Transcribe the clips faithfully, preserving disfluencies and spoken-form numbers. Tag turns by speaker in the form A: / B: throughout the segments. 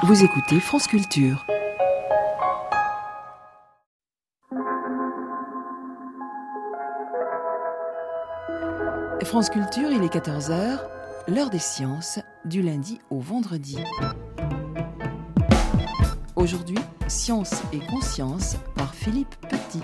A: Vous écoutez France Culture. France Culture, il est quatorze heures, l'heure des sciences, du lundi au vendredi. Aujourd'hui, Science et conscience par Philippe Petit.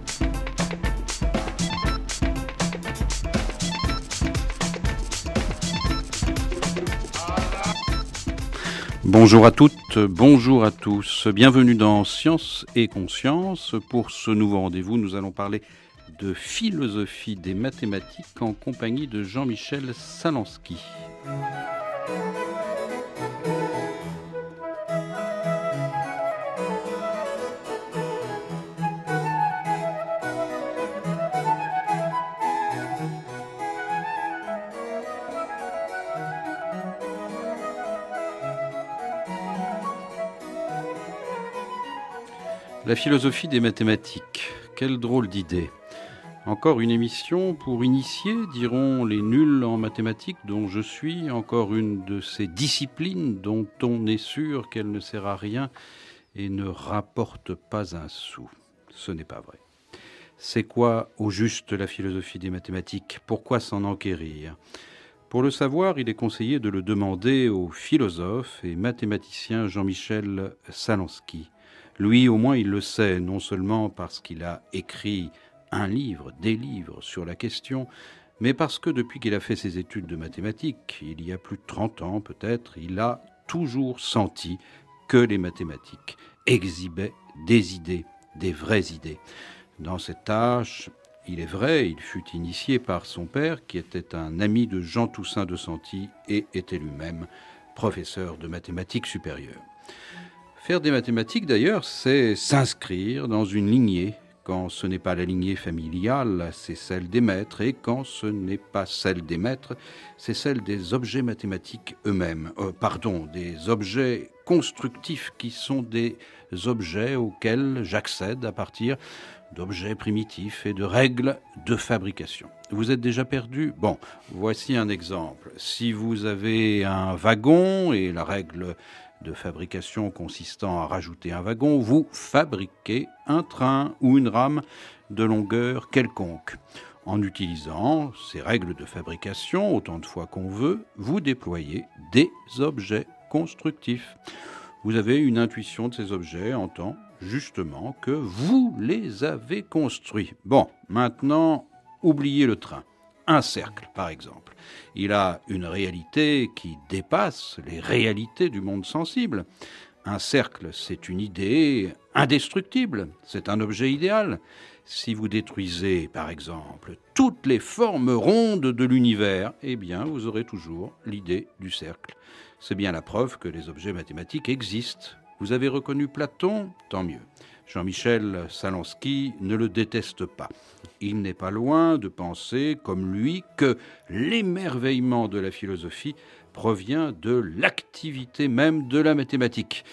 B: Bonjour à toutes, bonjour à tous. Bienvenue dans Science et conscience. Pour ce nouveau rendez-vous, nous allons parler de philosophie des mathématiques en compagnie de Jean-Michel Salansky. La philosophie des mathématiques, quelle drôle d'idée. Encore une émission pour initier, diront les nuls en mathématiques dont je suis, encore une de ces disciplines dont on est sûr qu'elle ne sert à rien et ne rapporte pas un sou. Ce n'est pas vrai. C'est quoi au juste la philosophie des mathématiques ? Pourquoi s'en enquérir ? Pour le savoir, il est conseillé de le demander au philosophe et mathématicien Jean-Michel Salansky. Lui, au moins, il le sait, non seulement parce qu'il a écrit un livre, des livres sur la question, mais parce que depuis qu'il a fait ses études de mathématiques, il y a plus de trente ans peut-être, il a toujours senti que les mathématiques exhibaient des idées, des vraies idées. Dans cette tâche, il est vrai, il fut initié par son père, qui était un ami de Jean Toussaint de Santi et était lui-même professeur de mathématiques supérieures. Faire des mathématiques, d'ailleurs, c'est s'inscrire dans une lignée. Quand ce n'est pas la lignée familiale, c'est celle des maîtres. Et quand ce n'est pas celle des maîtres, c'est celle des objets mathématiques eux-mêmes. Euh, pardon, des objets constructifs qui sont des objets auxquels j'accède à partir d'objets primitifs et de règles de fabrication. Vous êtes déjà perdu ? Bon, voici un exemple. Si vous avez un wagon et la règle de fabrication consistant à rajouter un wagon, vous fabriquez un train ou une rame de longueur quelconque. En utilisant ces règles de fabrication autant de fois qu'on veut, vous déployez des objets constructifs. Vous avez une intuition de ces objets en tant justement que vous les avez construits. Bon, maintenant, oubliez le train. Un cercle, par exemple. Il a une réalité qui dépasse les réalités du monde sensible. Un cercle, c'est une idée indestructible. C'est un objet idéal. Si vous détruisez, par exemple, toutes les formes rondes de l'univers, eh bien, vous aurez toujours l'idée du cercle. C'est bien la preuve que les objets mathématiques existent. Vous avez reconnu Platon ? Tant mieux. Jean-Michel Salansky ne le déteste pas. Il n'est pas loin de penser, comme lui, que l'émerveillement de la philosophie provient de l'activité même de la mathématique.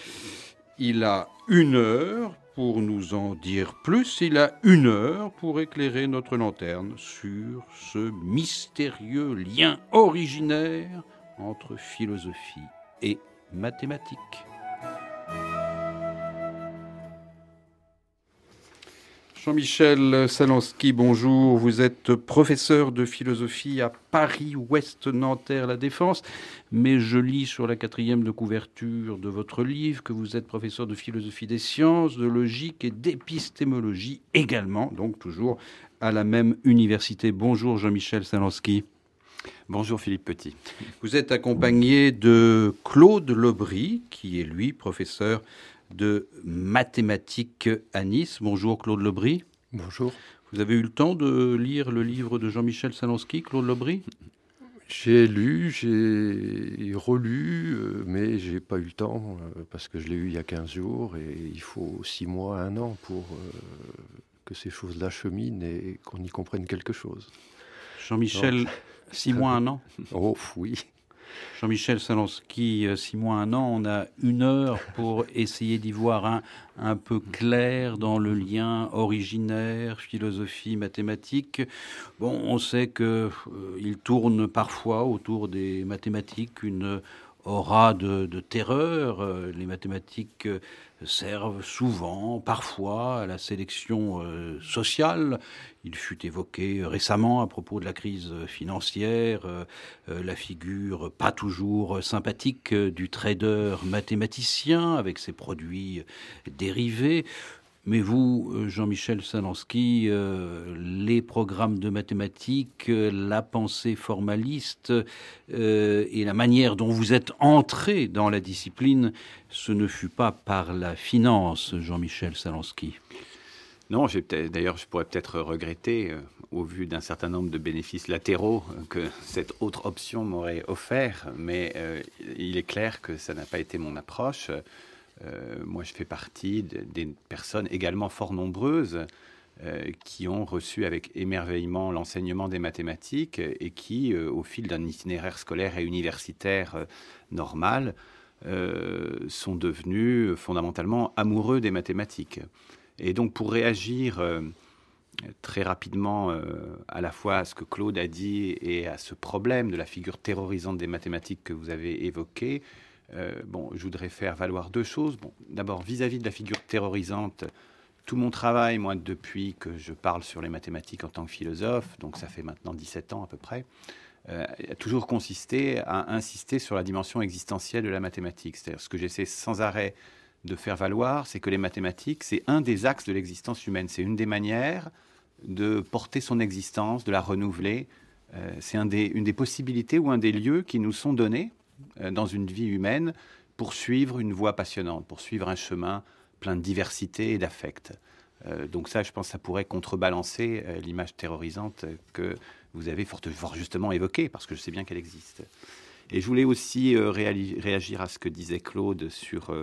B: Il a une heure pour nous en dire plus, il a une heure pour éclairer notre lanterne sur ce mystérieux lien originaire entre philosophie et mathématiques. Jean-Michel Salansky, bonjour. Vous êtes professeur de philosophie à Paris-Ouest Nanterre La Défense, mais je lis sur la quatrième de couverture de votre livre que vous êtes professeur de philosophie des sciences, de logique et d'épistémologie également, donc toujours à la même université. Bonjour Jean-Michel Salansky.
C: Bonjour Philippe Petit.
B: Vous êtes accompagné de Claude Lobry, qui est lui professeur de mathématiques à Nice. Bonjour Claude Lobry.
D: Bonjour.
B: Vous avez eu le temps de lire le livre de Jean-Michel Salansky, Claude Lobry ?
D: J'ai lu, j'ai relu, euh, mais j'ai pas eu le temps euh, parce que je l'ai eu il y a quinze jours et il faut six mois, un an pour euh, que ces choses-là cheminent et qu'on y comprenne quelque chose.
B: Jean-Michel, six mois, un an ?
D: Oh oui.
B: Jean-Michel Salansky, six mois, un an, on a une heure pour essayer d'y voir un, un peu clair dans le lien originaire, philosophie, mathématiques. Bon, on sait qu'il euh, tourne parfois autour des mathématiques une aura de, de terreur. Euh, les mathématiques euh, servent souvent, parfois, à la sélection euh, sociale. Il fut évoqué récemment à propos de la crise financière euh, euh, la figure pas toujours sympathique euh, du trader mathématicien avec ses produits dérivés. Mais vous, Jean-Michel Salansky, euh, les programmes de mathématiques, euh, la pensée formaliste euh, et la manière dont vous êtes entré dans la discipline, ce ne fut pas par la finance, Jean-Michel Salansky.
C: Non, j'ai peut-être, d'ailleurs, je pourrais peut-être regretter, euh, au vu d'un certain nombre de bénéfices latéraux, euh, que cette autre option m'aurait offert. Mais euh, il est clair que ça n'a pas été mon approche. Euh, moi, je fais partie de, des personnes également fort nombreuses euh, qui ont reçu avec émerveillement l'enseignement des mathématiques et qui, euh, au fil d'un itinéraire scolaire et universitaire euh, normal, euh, sont devenus fondamentalement amoureux des mathématiques. Et donc, pour réagir euh, très rapidement euh, à la fois à ce que Claude a dit et à ce problème de la figure terrorisante des mathématiques que vous avez évoqué, Euh, bon, je voudrais faire valoir deux choses. Bon, d'abord, vis-à-vis de la figure terrorisante, tout mon travail, moi, depuis que je parle sur les mathématiques en tant que philosophe, donc ça fait maintenant dix-sept ans à peu près, euh, a toujours consisté à insister sur la dimension existentielle de la mathématique. C'est-à-dire, ce que j'essaie sans arrêt de faire valoir, c'est que les mathématiques, c'est un des axes de l'existence humaine. C'est une des manières de porter son existence, de la renouveler. Euh, c'est un des, une des possibilités ou un des lieux qui nous sont donnés dans une vie humaine pour suivre une voie passionnante, pour suivre un chemin plein de diversité et d'affect. Euh, donc ça, je pense que ça pourrait contrebalancer euh, l'image terrorisante que vous avez fort, fort justement évoquée, parce que je sais bien qu'elle existe. Et je voulais aussi euh, réali- réagir à ce que disait Claude sur euh,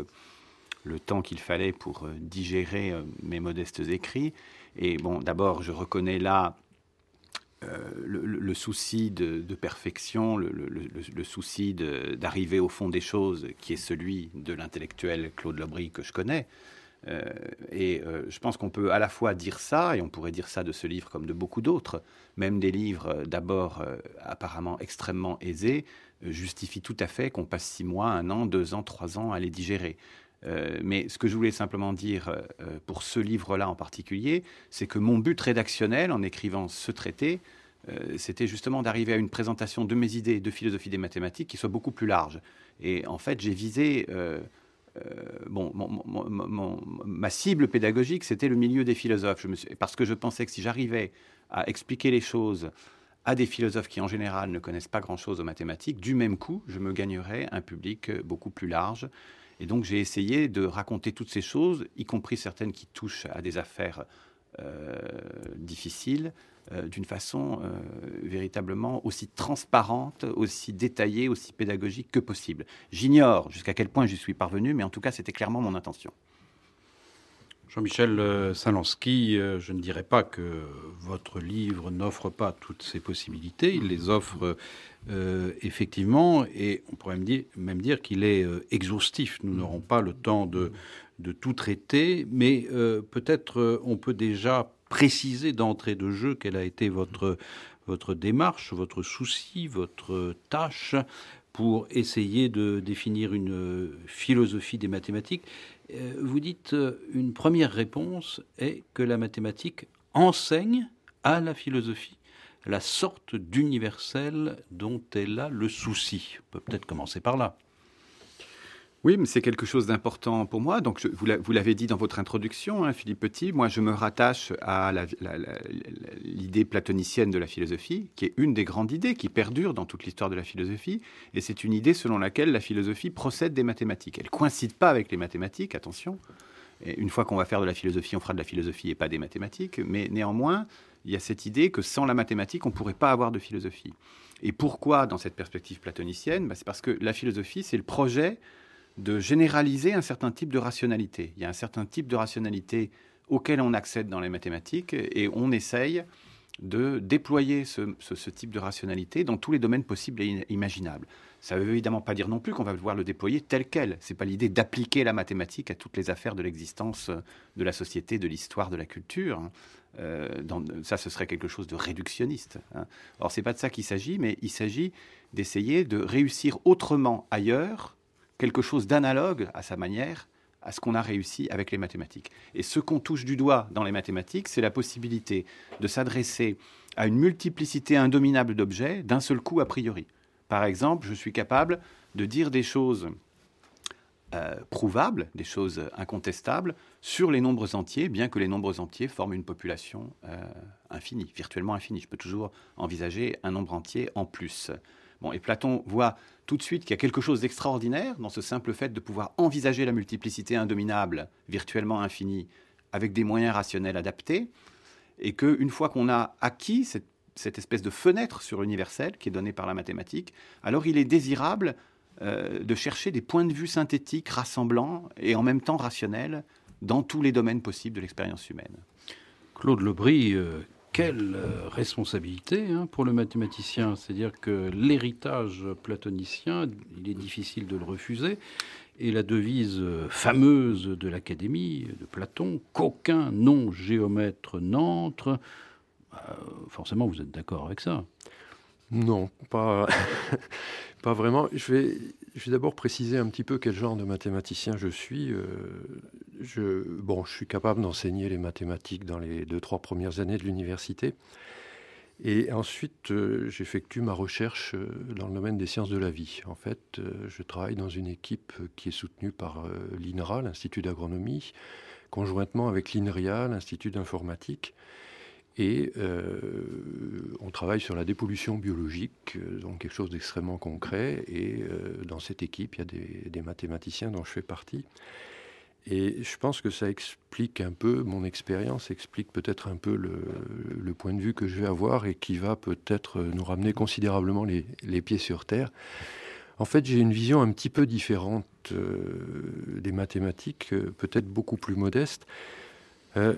C: le temps qu'il fallait pour euh, digérer euh, mes modestes écrits. Et bon, d'abord, je reconnais là Euh, le, le, le souci de, de perfection, le, le, le, le souci de, d'arriver au fond des choses, qui est celui de l'intellectuel Claude Lobry que je connais. Euh, et euh, je pense qu'on peut à la fois dire ça, et on pourrait dire ça de ce livre comme de beaucoup d'autres, même des livres euh, d'abord euh, apparemment extrêmement aisés, euh, justifient tout à fait qu'on passe six mois, un an, deux ans, trois ans à les digérer. Euh, mais ce que je voulais simplement dire euh, pour ce livre-là en particulier, c'est que mon but rédactionnel en écrivant ce traité, euh, c'était justement d'arriver à une présentation de mes idées de philosophie des mathématiques qui soit beaucoup plus large. Et en fait, j'ai visé... Euh, euh, bon, mon, mon, mon, ma cible pédagogique, c'était le milieu des philosophes. Je me suis, parce que je pensais que si j'arrivais à expliquer les choses à des philosophes qui, en général, ne connaissent pas grand-chose aux mathématiques, du même coup, je me gagnerais un public beaucoup plus large. Et donc, j'ai essayé de raconter toutes ces choses, y compris certaines qui touchent à des affaires euh, difficiles, euh, d'une façon euh, véritablement aussi transparente, aussi détaillée, aussi pédagogique que possible. J'ignore jusqu'à quel point j'y suis parvenu, mais en tout cas, c'était clairement mon intention.
B: Jean-Michel Salansky, euh, je ne dirais pas que votre livre n'offre pas toutes ces possibilités. Il les offre euh, effectivement, et on pourrait même dire, même dire qu'il est euh, exhaustif. Nous n'aurons pas le temps de, de tout traiter, mais euh, peut-être euh, on peut déjà préciser d'entrée de jeu quelle a été votre, votre démarche, votre souci, votre tâche pour essayer de définir une philosophie des mathématiques. Vous dites, une première réponse est que la mathématique enseigne à la philosophie la sorte d'universel dont elle a le souci. On peut peut-être commencer par là.
C: Oui, mais c'est quelque chose d'important pour moi. Donc, je, vous l'avez dit dans votre introduction, hein, Philippe Petit, moi je me rattache à la, la, la, l'idée platonicienne de la philosophie, qui est une des grandes idées qui perdure dans toute l'histoire de la philosophie. Et c'est une idée selon laquelle la philosophie procède des mathématiques. Elle ne coïncide pas avec les mathématiques, attention. Et une fois qu'on va faire de la philosophie, on fera de la philosophie et pas des mathématiques. Mais néanmoins, il y a cette idée que sans la mathématique, on ne pourrait pas avoir de philosophie. Et pourquoi, dans cette perspective platonicienne ? Ben, c'est parce que la philosophie, c'est le projet de généraliser un certain type de rationalité. Il y a un certain type de rationalité auquel on accède dans les mathématiques et on essaye de déployer ce, ce, ce type de rationalité dans tous les domaines possibles et imaginables. Ça ne veut évidemment pas dire non plus qu'on va devoir le déployer tel quel. Ce n'est pas l'idée d'appliquer la mathématique à toutes les affaires de l'existence de la société, de l'histoire, de la culture. Euh, dans, ça, ce serait quelque chose de réductionniste. Hein. Or, ce n'est pas de ça qu'il s'agit, mais il s'agit d'essayer de réussir autrement ailleurs, quelque chose d'analogue à sa manière, à ce qu'on a réussi avec les mathématiques. Et ce qu'on touche du doigt dans les mathématiques, c'est la possibilité de s'adresser à une multiplicité indominable d'objets d'un seul coup a priori. Par exemple, je suis capable de dire des choses euh, prouvables, des choses incontestables, sur les nombres entiers, bien que les nombres entiers forment une population euh, infinie, virtuellement infinie. Je peux toujours envisager un nombre entier en plus. Bon, et Platon voit tout de suite qu'il y a quelque chose d'extraordinaire dans ce simple fait de pouvoir envisager la multiplicité indominable, virtuellement infinie, avec des moyens rationnels adaptés, et qu'une fois qu'on a acquis cette, cette espèce de fenêtre sur l'universel qui est donnée par la mathématique, alors il est désirable euh, de chercher des points de vue synthétiques, rassemblants et en même temps rationnels dans tous les domaines possibles de l'expérience humaine.
B: Claude Lebris, euh, quelle euh, responsabilité hein, pour le mathématicien. C'est-à-dire que l'héritage platonicien, il est difficile de le refuser. Et la devise fameuse de l'Académie de Platon, qu'aucun non-géomètre n'entre, bah, forcément vous êtes d'accord avec ça.
D: Non, pas, pas vraiment. Je vais, je vais d'abord préciser un petit peu quel genre de mathématicien je suis. Euh, je, bon, je suis capable d'enseigner les mathématiques dans les deux, trois premières années de l'université. Et ensuite, euh, j'effectue ma recherche euh, dans le domaine des sciences de la vie. En fait, euh, je travaille dans une équipe qui est soutenue par euh, l'I N R A, l'Institut d'agronomie, conjointement avec l'I N R I A, l'Institut d'informatique. Et euh, on travaille sur la dépollution biologique, euh, donc quelque chose d'extrêmement concret. Et euh, dans cette équipe, il y a des, des mathématiciens dont je fais partie. Et je pense que ça explique un peu, mon expérience explique peut-être un peu le, le point de vue que je vais avoir et qui va peut-être nous ramener considérablement les, les pieds sur terre. En fait, j'ai une vision un petit peu différente euh, des mathématiques, euh, peut-être beaucoup plus modeste. Euh,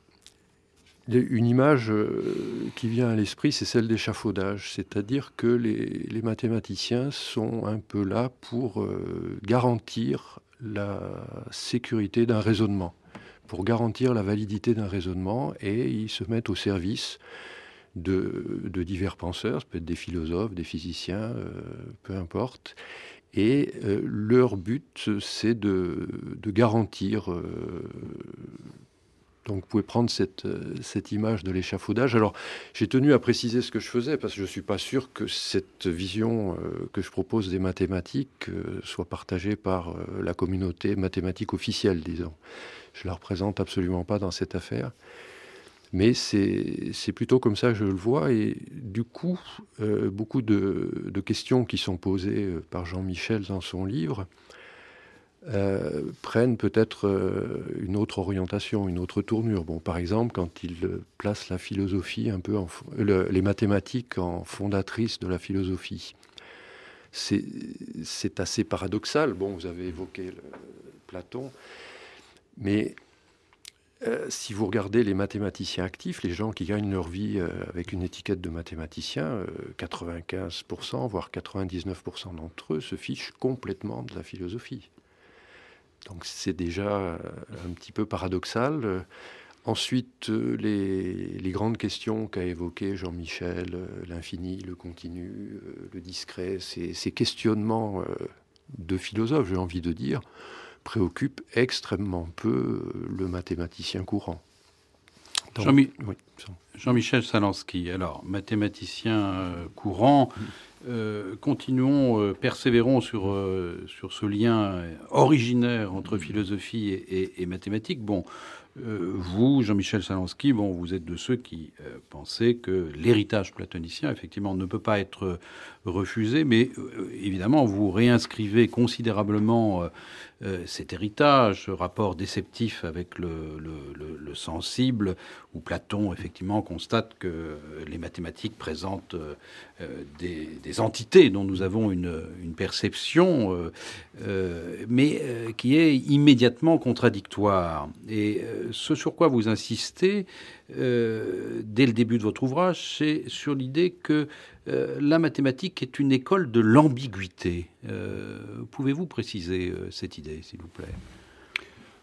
D: une image euh, qui vient à l'esprit, c'est celle d'échafaudage. C'est-à-dire que les, les mathématiciens sont un peu là pour euh, garantir la sécurité d'un raisonnement, pour garantir la validité d'un raisonnement, et ils se mettent au service de, de divers penseurs, ça peut être des philosophes, des physiciens, euh, peu importe, et euh, leur but, c'est de, de garantir... Euh, Donc vous pouvez prendre cette, cette image de l'échafaudage. Alors j'ai tenu à préciser ce que je faisais parce que je ne suis pas sûr que cette vision euh, que je propose des mathématiques euh, soit partagée par euh, la communauté mathématique officielle, disons. Je ne la représente absolument pas dans cette affaire. Mais c'est, c'est plutôt comme ça que je le vois. Et du coup, euh, beaucoup de, de questions qui sont posées par Jean-Michel dans son livre Euh, prennent peut-être euh, une autre orientation, une autre tournure. Bon, par exemple, quand il euh, place la philosophie un peu en, le, les mathématiques en fondatrice de la philosophie, c'est, c'est assez paradoxal. Bon, vous avez évoqué le, Platon, mais euh, si vous regardez les mathématiciens actifs, les gens qui gagnent leur vie euh, avec une étiquette de mathématicien, euh, quatre-vingt-quinze pour cent, voire quatre-vingt-dix-neuf pour cent d'entre eux se fichent complètement de la philosophie. Donc c'est déjà un petit peu paradoxal. Euh, ensuite, euh, les, les grandes questions qu'a évoquées Jean-Michel, euh, l'infini, le continu, euh, le discret, ces, ces questionnements euh, de philosophes, j'ai envie de dire, préoccupent extrêmement peu euh, le mathématicien courant. Donc,
B: Jean-Mi-
D: oui,
B: Jean-Michel Salanski, alors mathématicien euh, courant, euh, continuons, euh, persévérons sur, euh, sur ce lien originaire entre philosophie et, et, et mathématiques. Bon, euh, vous, Jean-Michel Salanski, bon, vous êtes de ceux qui euh, pensaient que l'héritage platonicien, effectivement, ne peut pas être refusé, mais euh, évidemment, vous réinscrivez considérablement euh, euh, cet héritage, ce rapport déceptif avec le, le, le, le sensible, où Platon, effectivement, constate que les mathématiques présentent euh, des, des entités dont nous avons une, une perception, euh, euh, mais euh, qui est immédiatement contradictoire. Et euh, ce sur quoi vous insistez, euh, dès le début de votre ouvrage, c'est sur l'idée que euh, la mathématique est une école de l'ambiguïté. Euh, pouvez-vous préciser euh, cette idée, s'il vous plaît ?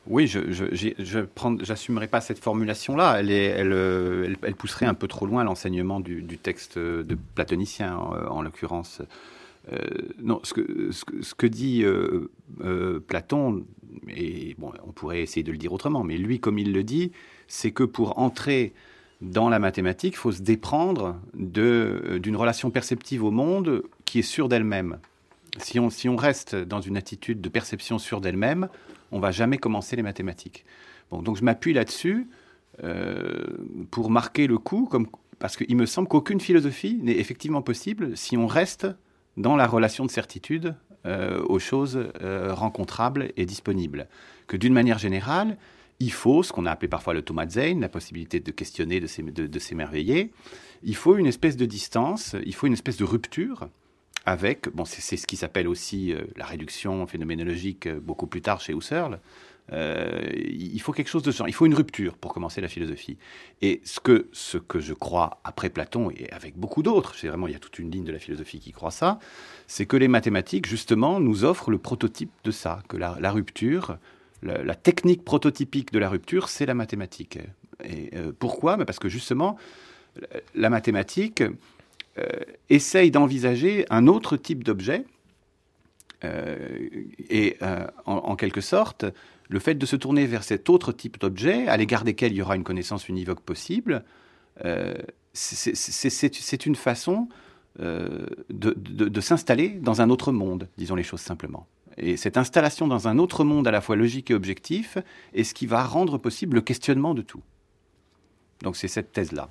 C: Oui, je je, j'ai- je prends- j'assumerai pas cette formulation-là. Elle, est, elle, euh, elle, elle pousserait un peu trop loin l'enseignement du, du texte de platonicien, en, en l'occurrence. Euh, non, ce que, ce que, ce que dit euh, euh, Platon, et bon, on pourrait essayer de le dire autrement, mais lui, comme il le dit, c'est que pour entrer dans la mathématique, il faut se déprendre de, d'une relation perceptive au monde qui est sûre d'elle-même. Si on, si on reste dans une attitude de perception sûre d'elle-même, on va jamais commencer les mathématiques. Bon, donc je m'appuie là-dessus euh, pour marquer le coup, comme, parce qu'il me semble qu'aucune philosophie n'est effectivement possible si on reste dans la relation de certitude euh, aux choses euh, rencontrables et disponibles. Que d'une manière générale, il faut ce qu'on a appelé parfois l'automatzeichen, la possibilité de questionner, de, s'é- de, de s'émerveiller. Il faut une espèce de distance, il faut une espèce de rupture avec, bon, c'est, c'est ce qui s'appelle aussi euh, la réduction phénoménologique euh, beaucoup plus tard chez Husserl. Euh, il faut quelque chose de ce genre. Il faut une rupture pour commencer la philosophie. Et ce que, ce que je crois après Platon, et avec beaucoup d'autres, c'est vraiment, il y a toute une ligne de la philosophie qui croit ça, c'est que les mathématiques, justement, nous offrent le prototype de ça, que la, la rupture, la, la technique prototypique de la rupture, c'est la mathématique. Et euh, pourquoi? Ben parce que justement, la mathématique euh, essaye d'envisager un autre type d'objet, euh, et euh, en, en quelque sorte, le fait de se tourner vers cet autre type d'objet, à l'égard desquels il y aura une connaissance univoque possible, euh, c'est, c'est, c'est, c'est une façon euh, de, de, de s'installer dans un autre monde, disons les choses simplement. Et cette installation dans un autre monde à la fois logique et objectif est ce qui va rendre possible le questionnement de tout. Donc c'est cette thèse-là.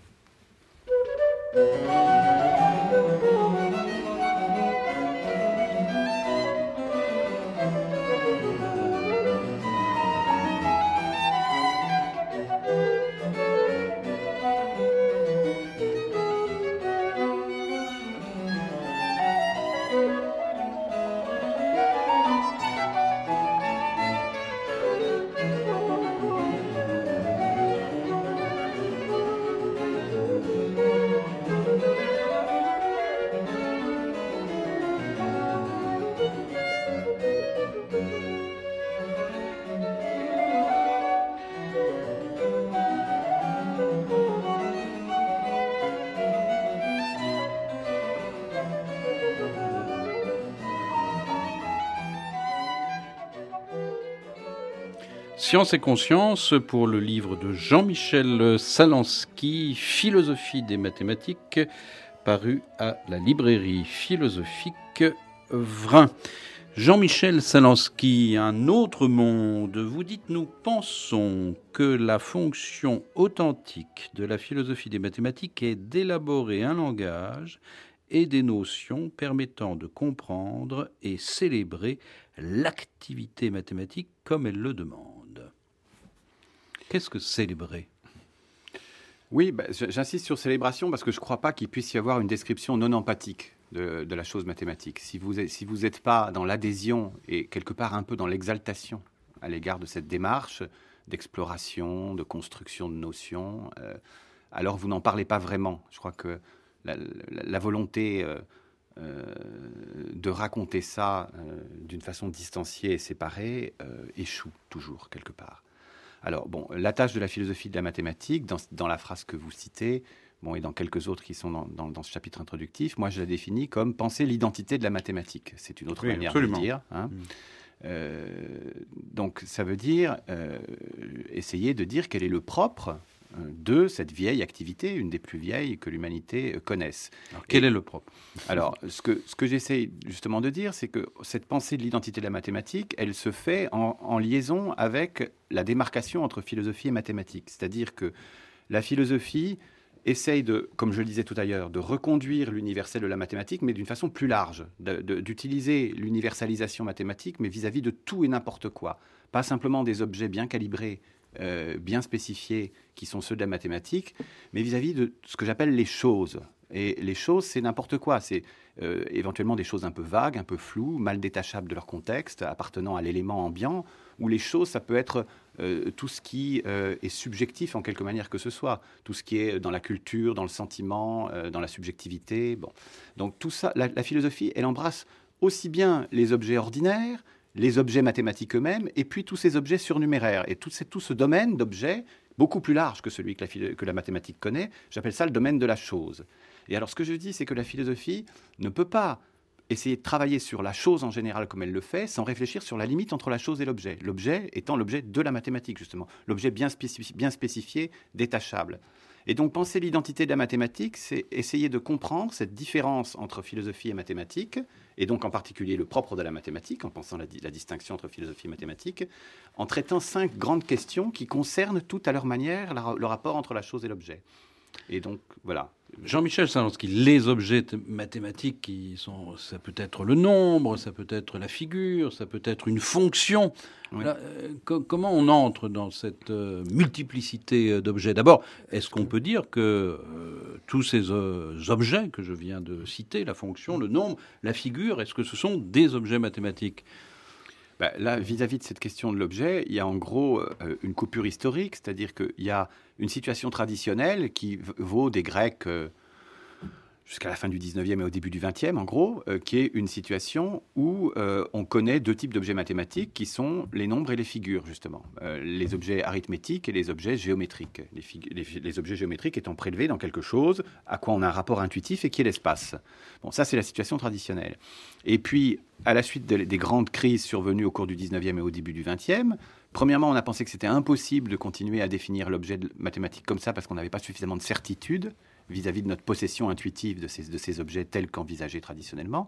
B: Science et conscience pour le livre de Jean-Michel Salansky, Philosophie des mathématiques, paru à la librairie philosophique Vrin. Jean-Michel Salansky, un autre monde. Vous dites, nous pensons que la fonction authentique de la philosophie des mathématiques est d'élaborer un langage et des notions permettant de comprendre et célébrer l'activité mathématique comme elle le demande. Qu'est-ce que célébrer ?
C: Oui, bah, j'insiste sur célébration parce que je ne crois pas qu'il puisse y avoir une description non empathique de, de la chose mathématique. Si vous n'êtes si vous n'êtes pas dans l'adhésion et quelque part un peu dans l'exaltation à l'égard de cette démarche d'exploration, de construction de notions, euh, alors vous n'en parlez pas vraiment. Je crois que la, la, la volonté euh, euh, de raconter ça euh, d'une façon distanciée et séparée euh, échoue toujours quelque part. Alors, bon, la tâche de la philosophie de la mathématique, dans, dans la phrase que vous citez, bon, et dans quelques autres qui sont dans, dans, dans ce chapitre introductif, moi, je la définis comme penser l'identité de la mathématique. C'est une autre
B: oui,
C: manière
B: absolument.
C: de le dire. Hein. Mmh. Euh, donc, ça veut dire euh, essayer de dire quel est le propre de cette vieille activité, une des plus vieilles que l'humanité connaisse.
B: Alors, quel et, est le propre ?
C: Alors, ce que, ce que j'essaie justement de dire, c'est que cette pensée de l'identité de la mathématique, elle se fait en, en liaison avec la démarcation entre philosophie et mathématiques. C'est-à-dire que la philosophie essaye de, comme je le disais tout à l'heure, de reconduire l'universel de la mathématique, mais d'une façon plus large, de, de, d'utiliser l'universalisation mathématique, mais vis-à-vis de tout et n'importe quoi. Pas simplement des objets bien calibrés, Euh, bien spécifiés, qui sont ceux de la mathématique, mais vis-à-vis de ce que j'appelle les choses. Et les choses, c'est n'importe quoi. C'est euh, éventuellement des choses un peu vagues, un peu floues, mal détachables de leur contexte, appartenant à l'élément ambiant, ou les choses, ça peut être euh, tout ce qui euh, est subjectif en quelque manière que ce soit, tout ce qui est dans la culture, dans le sentiment, euh, dans la subjectivité. Bon. Donc tout ça, la, la philosophie, elle embrasse aussi bien les objets ordinaires, les objets mathématiques eux-mêmes, et puis tous ces objets surnuméraires. Et tout, c'est, tout ce domaine d'objets, beaucoup plus large que celui que la, que la mathématique connaît, j'appelle ça le domaine de la chose. Et alors ce que je dis, c'est que la philosophie ne peut pas essayer de travailler sur la chose en général comme elle le fait, sans réfléchir sur la limite entre la chose et l'objet. L'objet étant l'objet de la mathématique, justement. L'objet bien spécifié, bien spécifié, détachable. Et donc, penser l'identité de la mathématique, c'est essayer de comprendre cette différence entre philosophie et mathématique, et donc en particulier le propre de la mathématique, en pensant la, la distinction entre philosophie et mathématique, en traitant cinq grandes questions qui concernent toutes à leur manière la, le rapport entre la chose et l'objet. Et donc, voilà.
B: Jean-Michel Salanski, les objets mathématiques, qui sont, ça peut être le nombre, ça peut être la figure, ça peut être une fonction. Oui. Là, euh, co- comment on entre dans cette euh, multiplicité d'objets ? D'abord, est-ce qu'on peut dire que euh, tous ces euh, objets que je viens de citer, la fonction, le nombre, la figure, est-ce que ce sont des objets mathématiques ?
C: Ben, là, vis-à-vis de cette question de l'objet, il y a en gros euh, une coupure historique, c'est-à-dire qu'il y a une situation traditionnelle qui v- vaut des Grecs euh, jusqu'à la fin du dix-neuvième et au début du vingtième, en gros, euh, qui est une situation où euh, on connaît deux types d'objets mathématiques qui sont les nombres et les figures, justement. Euh, les objets arithmétiques et les objets géométriques. Les, fig- les, les objets géométriques étant prélevés dans quelque chose à quoi on a un rapport intuitif et qui est l'espace. Bon, ça, c'est la situation traditionnelle. Et puis, à la suite de, des grandes crises survenues au cours du dix-neuvième et au début du vingtième, premièrement, on a pensé que c'était impossible de continuer à définir l'objet mathématique comme ça parce qu'on n'avait pas suffisamment de certitude vis-à-vis de notre possession intuitive de ces, de ces objets tels qu'envisagés traditionnellement.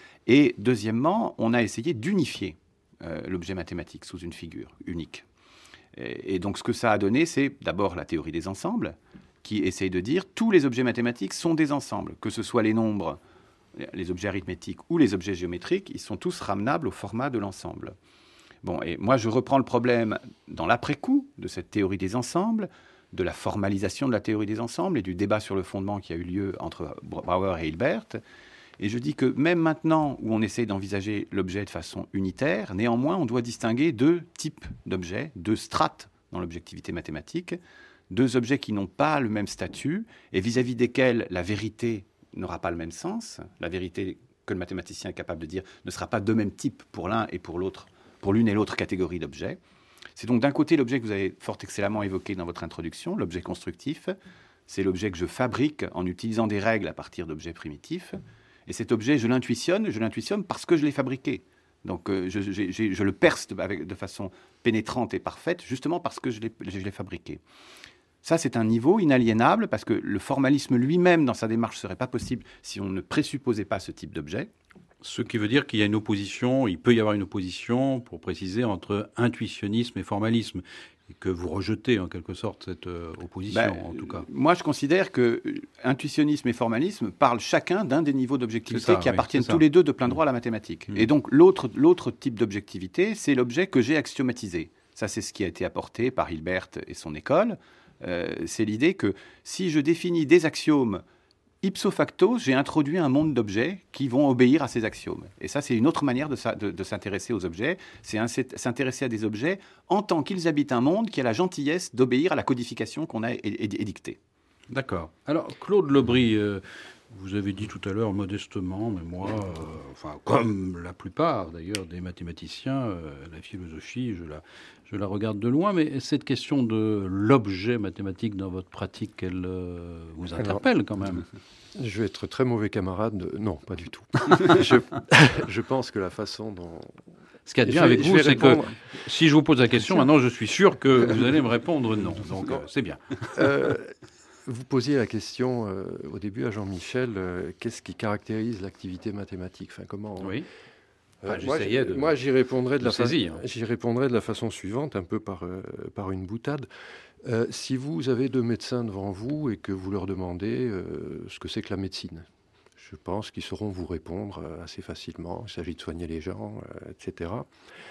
C: Et deuxièmement, on a essayé d'unifier euh, l'objet mathématique sous une figure unique. Et, et donc, ce que ça a donné, c'est d'abord la théorie des ensembles, qui essaye de dire tous les objets mathématiques sont des ensembles, que ce soit les nombres, les objets arithmétiques ou les objets géométriques, ils sont tous ramenables au format de l'ensemble. Bon, et moi, je reprends le problème dans l'après-coup de cette théorie des ensembles, de la formalisation de la théorie des ensembles et du débat sur le fondement qui a eu lieu entre Brouwer et Hilbert. Et je dis que même maintenant où on essaie d'envisager l'objet de façon unitaire, néanmoins, on doit distinguer deux types d'objets, deux strates dans l'objectivité mathématique, deux objets qui n'ont pas le même statut et vis-à-vis desquels la vérité n'aura pas le même sens. La vérité que le mathématicien est capable de dire ne sera pas de même type pour l'un et pour l'autre, pour l'une et l'autre catégorie d'objets. C'est donc d'un côté l'objet que vous avez fort excellemment évoqué dans votre introduction, l'objet constructif. C'est l'objet que je fabrique en utilisant des règles à partir d'objets primitifs. Et cet objet, je l'intuitionne, je l'intuitionne parce que je l'ai fabriqué. Donc euh, je, je, je, je le perce de, avec, de façon pénétrante et parfaite, justement parce que je l'ai, je l'ai fabriqué. Ça, c'est un niveau inaliénable, parce que le formalisme lui-même, dans sa démarche, ne serait pas possible si on ne présupposait pas ce type d'objet.
B: Ce qui veut dire qu'il y a une opposition, il peut y avoir une opposition, pour préciser, entre intuitionnisme et formalisme, et que vous rejetez en quelque sorte cette euh, opposition, ben, en tout cas.
C: Moi, je considère que euh, intuitionnisme et formalisme parlent chacun d'un des niveaux d'objectivité ça, qui oui, appartiennent tous les deux de plein droit à la mathématique. Mmh. Et donc, l'autre, l'autre type d'objectivité, c'est l'objet que j'ai axiomatisé. Ça, c'est ce qui a été apporté par Hilbert et son école. Euh, c'est l'idée que si je définis des axiomes ipso facto, j'ai introduit un monde d'objets qui vont obéir à ces axiomes. Et ça, c'est une autre manière de, sa, de, de s'intéresser aux objets. C'est un, s'intéresser à des objets en tant qu'ils habitent un monde qui a la gentillesse d'obéir à la codification qu'on a édictée.
B: D'accord. Alors, Claude Lebris, euh, vous avez dit tout à l'heure modestement, mais moi, euh, enfin, comme la plupart d'ailleurs des mathématiciens, euh, la philosophie, je la, je la regarde de loin, mais cette question de l'objet mathématique dans votre pratique, elle euh, vous interpelle Alors, quand même.
D: Je vais être très mauvais camarade. De... Non, pas du tout. je, je pense que la façon dont...
B: Ce qu'il y a de bien avec vous, c'est répondre... que si je vous pose la question, maintenant je suis sûr que vous allez me répondre non. Donc euh, c'est bien.
D: Euh, vous posiez la question euh, au début à Jean-Michel, euh, qu'est-ce qui caractérise l'activité mathématique, enfin, comment...
B: Oui.
D: Euh, enfin, moi, de, moi, j'y répondrais de, de la fa... j'y répondrais de la façon suivante, un peu par, euh, par une boutade. Euh, si vous avez deux médecins devant vous et que vous leur demandez euh, ce que c'est que la médecine, je pense qu'ils sauront vous répondre assez facilement. Il s'agit de soigner les gens, euh, et cetera.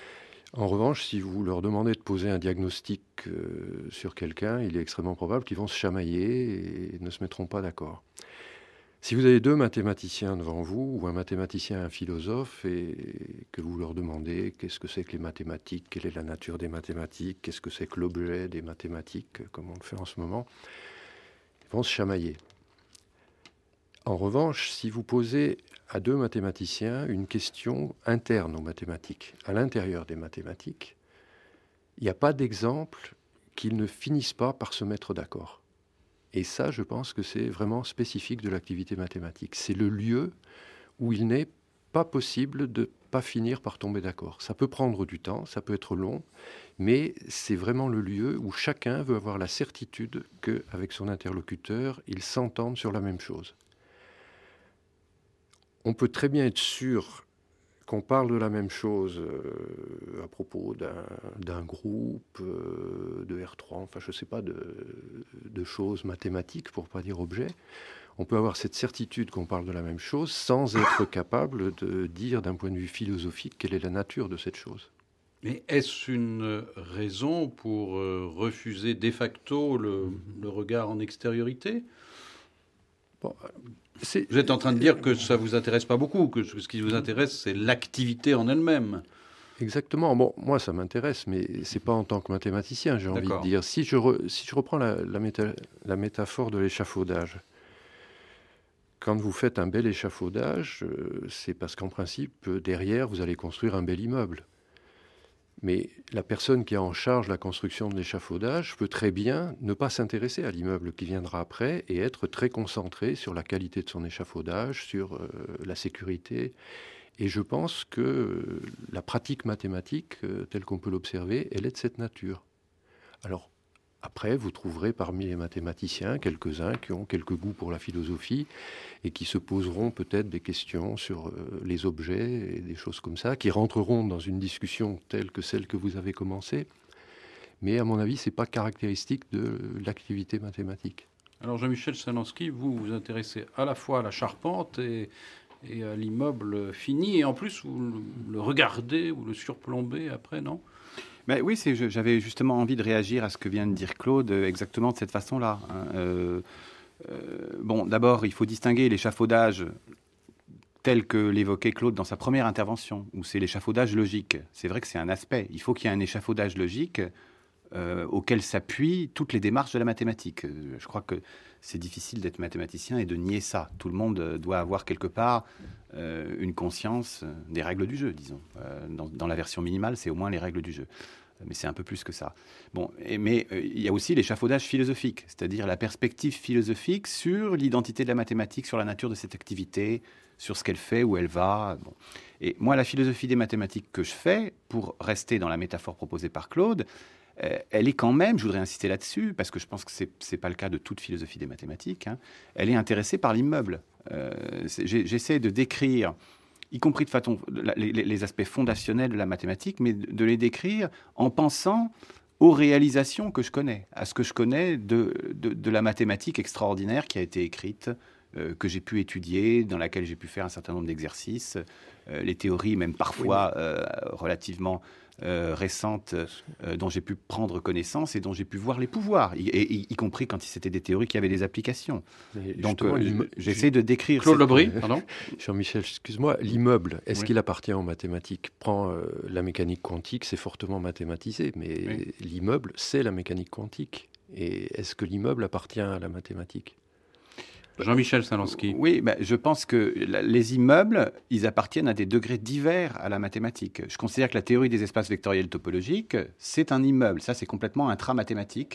D: En revanche, si vous leur demandez de poser un diagnostic euh, sur quelqu'un, il est extrêmement probable qu'ils vont se chamailler et ne se mettront pas d'accord. Si vous avez deux mathématiciens devant vous, ou un mathématicien et un philosophe, et que vous leur demandez qu'est-ce que c'est que les mathématiques, quelle est la nature des mathématiques, qu'est-ce que c'est que l'objet des mathématiques, comme on le fait en ce moment, ils vont se chamailler. En revanche, si vous posez à deux mathématiciens une question interne aux mathématiques. À l'intérieur des mathématiques, il n'y a pas d'exemple qu'ils ne finissent pas par se mettre d'accord. Et ça, je pense que c'est vraiment spécifique de l'activité mathématique. C'est le lieu où il n'est pas possible de ne pas finir par tomber d'accord. Ça peut prendre du temps, ça peut être long, mais c'est vraiment le lieu où chacun veut avoir la certitude qu'avec son interlocuteur, ils s'entendent sur la même chose. On peut très bien être sûr qu'on parle de la même chose euh, à propos d'un, d'un groupe, euh, de R trois, enfin je ne sais pas, de, de choses mathématiques, pour ne pas dire objet. On peut avoir cette certitude qu'on parle de la même chose sans être capable de dire d'un point de vue philosophique quelle est la nature de cette chose.
B: Mais est-ce une raison pour euh, refuser de facto le, le regard en extériorité ?
D: Bon, c'est...
B: Vous êtes en train de dire que ça ne vous intéresse pas beaucoup, que ce qui vous intéresse, c'est l'activité en elle-même.
D: Exactement. Bon, moi, ça m'intéresse, mais ce n'est pas en tant que mathématicien, j'ai
B: D'accord.
D: envie de dire. Si je, re, si je reprends la, la, méta, la métaphore de l'échafaudage, quand vous faites un bel échafaudage, euh, c'est parce qu'en principe, derrière, vous allez construire un bel immeuble. Mais la personne qui est en charge de la construction de l'échafaudage peut très bien ne pas s'intéresser à l'immeuble qui viendra après et être très concentré sur la qualité de son échafaudage, sur euh, la sécurité. Et je pense que euh, la pratique mathématique, euh, telle qu'on peut l'observer, elle est de cette nature. Alors, après, vous trouverez parmi les mathématiciens quelques-uns qui ont quelques goûts pour la philosophie et qui se poseront peut-être des questions sur euh, les objets et des choses comme ça, qui rentreront dans une discussion telle que celle que vous avez commencée. Mais à mon avis, ce n'est pas caractéristique de l'activité mathématique.
B: Alors Jean-Michel Salansky, vous vous intéressez à la fois à la charpente et, et à l'immeuble fini, et en plus vous le, le regardez, vous le surplombez après, non ?
C: Ben oui, c'est, je, j'avais justement envie de réagir à ce que vient de dire Claude, exactement de cette façon-là. Hein. Euh, euh, bon, d'abord, il faut distinguer l'échafaudage tel que l'évoquait Claude dans sa première intervention, où c'est l'échafaudage logique. C'est vrai que c'est un aspect. Il faut qu'il y ait un échafaudage logique euh, auquel s'appuient toutes les démarches de la mathématique. Je crois que c'est difficile d'être mathématicien et de nier ça. Tout le monde doit avoir quelque part euh, une conscience des règles du jeu, disons. Euh, dans, dans la version minimale, c'est au moins les règles du jeu. Mais c'est un peu plus que ça. Bon, et, mais euh, il y a aussi l'échafaudage philosophique, c'est-à-dire la perspective philosophique sur l'identité de la mathématique, sur la nature de cette activité, sur ce qu'elle fait, où elle va. Bon. Et moi, la philosophie des mathématiques que je fais, pour rester dans la métaphore proposée par Claude, euh, elle est quand même, je voudrais insister là-dessus, parce que je pense que ce n'est pas le cas de toute philosophie des mathématiques, hein, elle est intéressée par l'immeuble. Euh, j'essaie de décrire, y compris de façon, les, les aspects fondationnels de la mathématique, mais de, de les décrire en pensant aux réalisations que je connais, à ce que je connais de, de, de la mathématique extraordinaire qui a été écrite, euh, que j'ai pu étudier, dans laquelle j'ai pu faire un certain nombre d'exercices, euh, les théories même parfois oui, mais... euh, relativement euh, récentes, euh, dont j'ai pu prendre connaissance et dont j'ai pu voir les pouvoirs, y, y, y compris quand c'était des théories qui avaient des applications. Mais Donc euh, j'essaie de décrire...
B: Claude cette... Lebris, pardon.
D: Jean-Michel, excuse-moi, l'immeuble, est-ce
B: oui. qu'il
D: appartient aux mathématiques ? Prends euh, la mécanique quantique, c'est fortement mathématisé, mais oui. l'immeuble, c'est la mécanique quantique. Et est-ce que l'immeuble appartient à la mathématique ?
B: Jean-Michel Salansky.
C: Oui, ben, je pense que les immeubles, ils appartiennent à des degrés divers à la mathématique. Je considère que la théorie des espaces vectoriels topologiques, c'est un immeuble. Ça, c'est complètement intramathématique.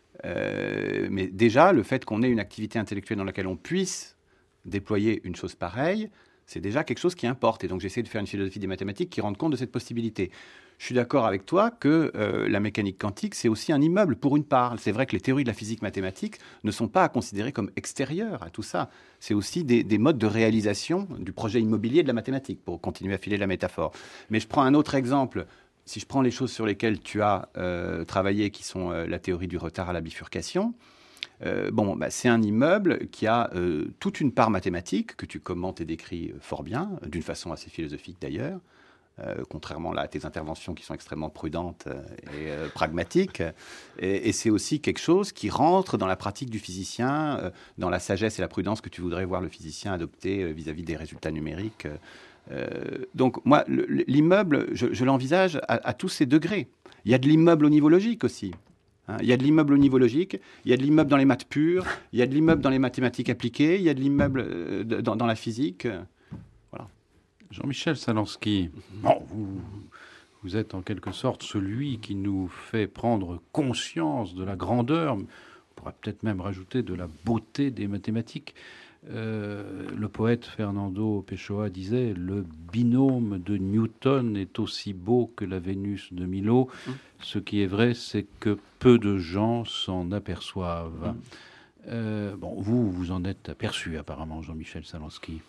C: Euh, mais déjà, le fait qu'on ait une activité intellectuelle dans laquelle on puisse déployer une chose pareille, c'est déjà quelque chose qui importe. Et donc, j'essaie de faire une philosophie des mathématiques qui rende compte de cette possibilité. Je suis d'accord avec toi que euh, la mécanique quantique, c'est aussi un immeuble pour une part. C'est vrai que les théories de la physique mathématique ne sont pas à considérer comme extérieures à tout ça. C'est aussi des, des modes de réalisation du projet immobilier de la mathématique, pour continuer à filer la métaphore. Mais je prends un autre exemple. Si je prends les choses sur lesquelles tu as euh, travaillé, qui sont euh, la théorie du retard à la bifurcation, euh, bon, bah, c'est un immeuble qui a euh, toute une part mathématique, que tu commentes et décris fort bien, d'une façon assez philosophique d'ailleurs, Euh, contrairement là, à tes interventions qui sont extrêmement prudentes euh, et euh, pragmatiques. Et, et c'est aussi quelque chose qui rentre dans la pratique du physicien, euh, dans la sagesse et la prudence que tu voudrais voir le physicien adopter euh, vis-à-vis des résultats numériques. Euh, donc moi, le, l'immeuble, je, je l'envisage à, à tous ces degrés. Il y a de l'immeuble au niveau logique aussi. Hein. Il y a de l'immeuble au niveau logique, il y a de l'immeuble dans les maths pures, il y a de l'immeuble dans les mathématiques appliquées, il y a de l'immeuble euh, dans, dans la physique.
B: Jean-Michel Salansky, bon, vous, vous êtes en quelque sorte celui qui nous fait prendre conscience de la grandeur, on pourrait peut-être même rajouter de la beauté des mathématiques. Euh, le poète Fernando Pessoa disait « Le binôme de Newton est aussi beau que la Vénus de Milo. Mmh. Ce qui est vrai, c'est que peu de gens s'en aperçoivent. Mmh. » euh, Bon, vous, vous en êtes aperçu apparemment, Jean-Michel Salansky.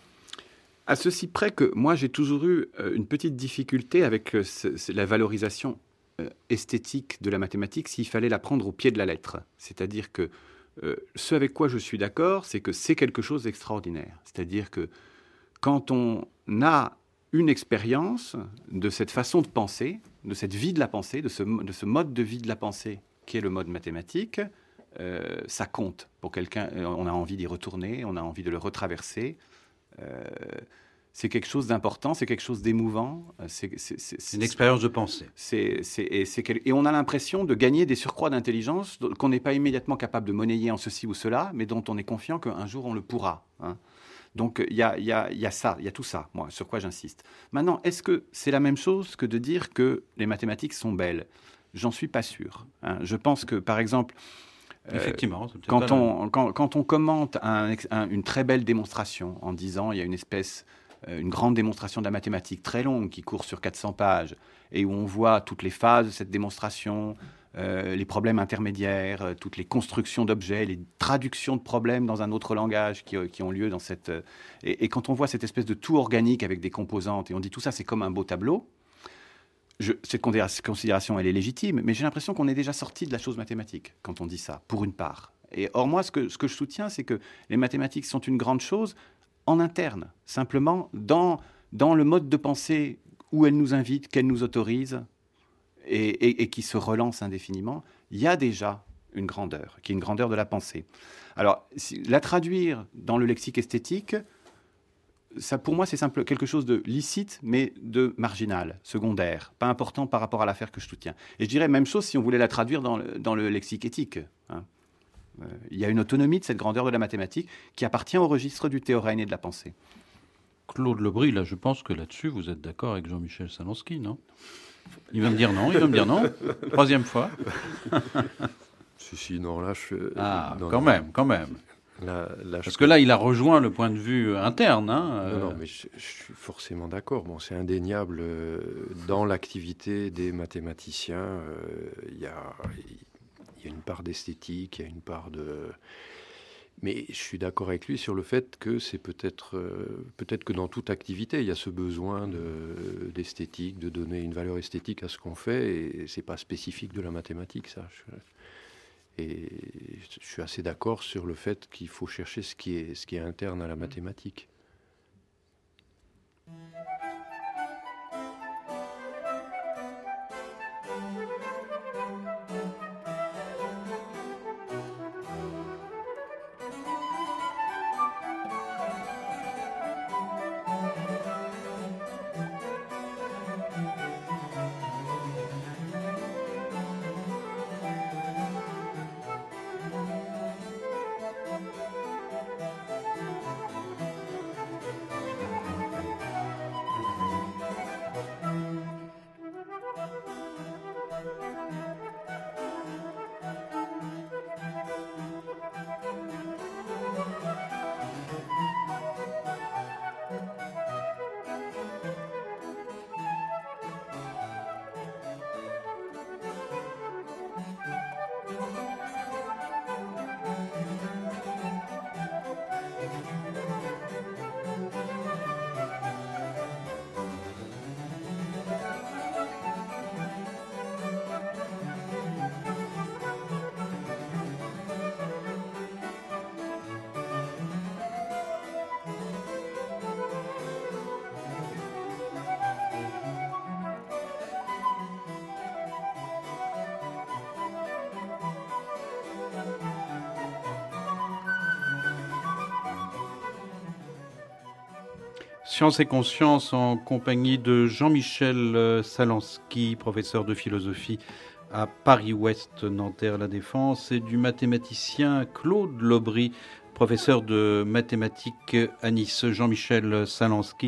C: À ceci près que moi, j'ai toujours eu une petite difficulté avec ce, la valorisation esthétique de la mathématique s'il fallait la prendre au pied de la lettre. C'est-à-dire que Euh, ce avec quoi je suis d'accord, c'est que c'est quelque chose d'extraordinaire. C'est-à-dire que quand on a une expérience de cette façon de penser, de cette vie de la pensée, de ce, de ce mode de vie de la pensée qui est le mode mathématique, euh, ça compte pour quelqu'un. On a envie d'y retourner, on a envie de le retraverser. Euh, c'est quelque chose d'important, c'est quelque chose d'émouvant. C'est, c'est, c'est,
B: c'est une expérience de pensée.
C: C'est, c'est, et, c'est, et on a l'impression de gagner des surcroîts d'intelligence qu'on n'est pas immédiatement capable de monnayer en ceci ou cela, mais dont on est confiant qu'un jour on le pourra. Hein. Donc il y a, y, a, y a ça, il y a tout ça, moi, sur quoi j'insiste. Maintenant, est-ce que c'est la même chose que de dire que les mathématiques sont belles ? J'en suis pas sûr. Hein. Je pense que, par exemple,
B: Effectivement,
C: euh, quand, on, quand, quand on commente un, un, une très belle démonstration en disant il y a une espèce... une grande démonstration de la mathématique très longue qui court sur quatre cents pages et où on voit toutes les phases de cette démonstration, euh, les problèmes intermédiaires, euh, toutes les constructions d'objets, les traductions de problèmes dans un autre langage qui, euh, qui ont lieu dans cette... Euh, et, et quand on voit cette espèce de tout organique avec des composantes et on dit tout ça c'est comme un beau tableau, je, cette considération elle est légitime, mais j'ai l'impression qu'on est déjà sorti de la chose mathématique quand on dit ça, pour une part. Et or moi ce que, ce que je soutiens c'est que les mathématiques sont une grande chose en interne, simplement dans, dans le mode de pensée où elle nous invite, qu'elle nous autorise et, et, et qui se relance indéfiniment, il y a déjà une grandeur, qui est une grandeur de la pensée. Alors, si, la traduire dans le lexique esthétique, ça, pour moi, c'est simple, quelque chose de licite, mais de marginal, secondaire, pas important par rapport à l'affaire que je soutiens. Et je dirais même chose si on voulait la traduire dans le, dans le lexique éthique, hein. Euh, il y a une autonomie de cette grandeur de la mathématique qui appartient au registre du théorème et de la pensée.
B: Claude Lebris, là, je pense que là-dessus, vous êtes d'accord avec Jean-Michel Salansky, non ? Il va me dire non, il va me dire non. Troisième fois.
D: Si, si, non, là, je...
B: Ah,
D: non,
B: quand
D: non.
B: même, quand même.
D: Là, là,
B: Parce
D: je...
B: que là, il a rejoint le point de vue interne. Hein,
D: non, non, mais je, je suis forcément d'accord. Bon, c'est indéniable. Euh, dans l'activité des mathématiciens, il euh, y a... Il y a une part d'esthétique, il y a une part de... Mais je suis d'accord avec lui sur le fait que c'est peut-être... Euh, peut-être que dans toute activité, il y a ce besoin de, d'esthétique, de donner une valeur esthétique à ce qu'on fait, et c'est pas spécifique de la mathématique, ça. Je, et je suis assez d'accord sur le fait qu'il faut chercher ce qui est, ce qui est interne à la mathématique.
B: Science et conscience en compagnie de Jean-Michel Salansky, professeur de philosophie à Paris-Ouest, Nanterre-La Défense, et du mathématicien Claude Lebris, professeur de mathématiques à Nice. Jean-Michel Salansky,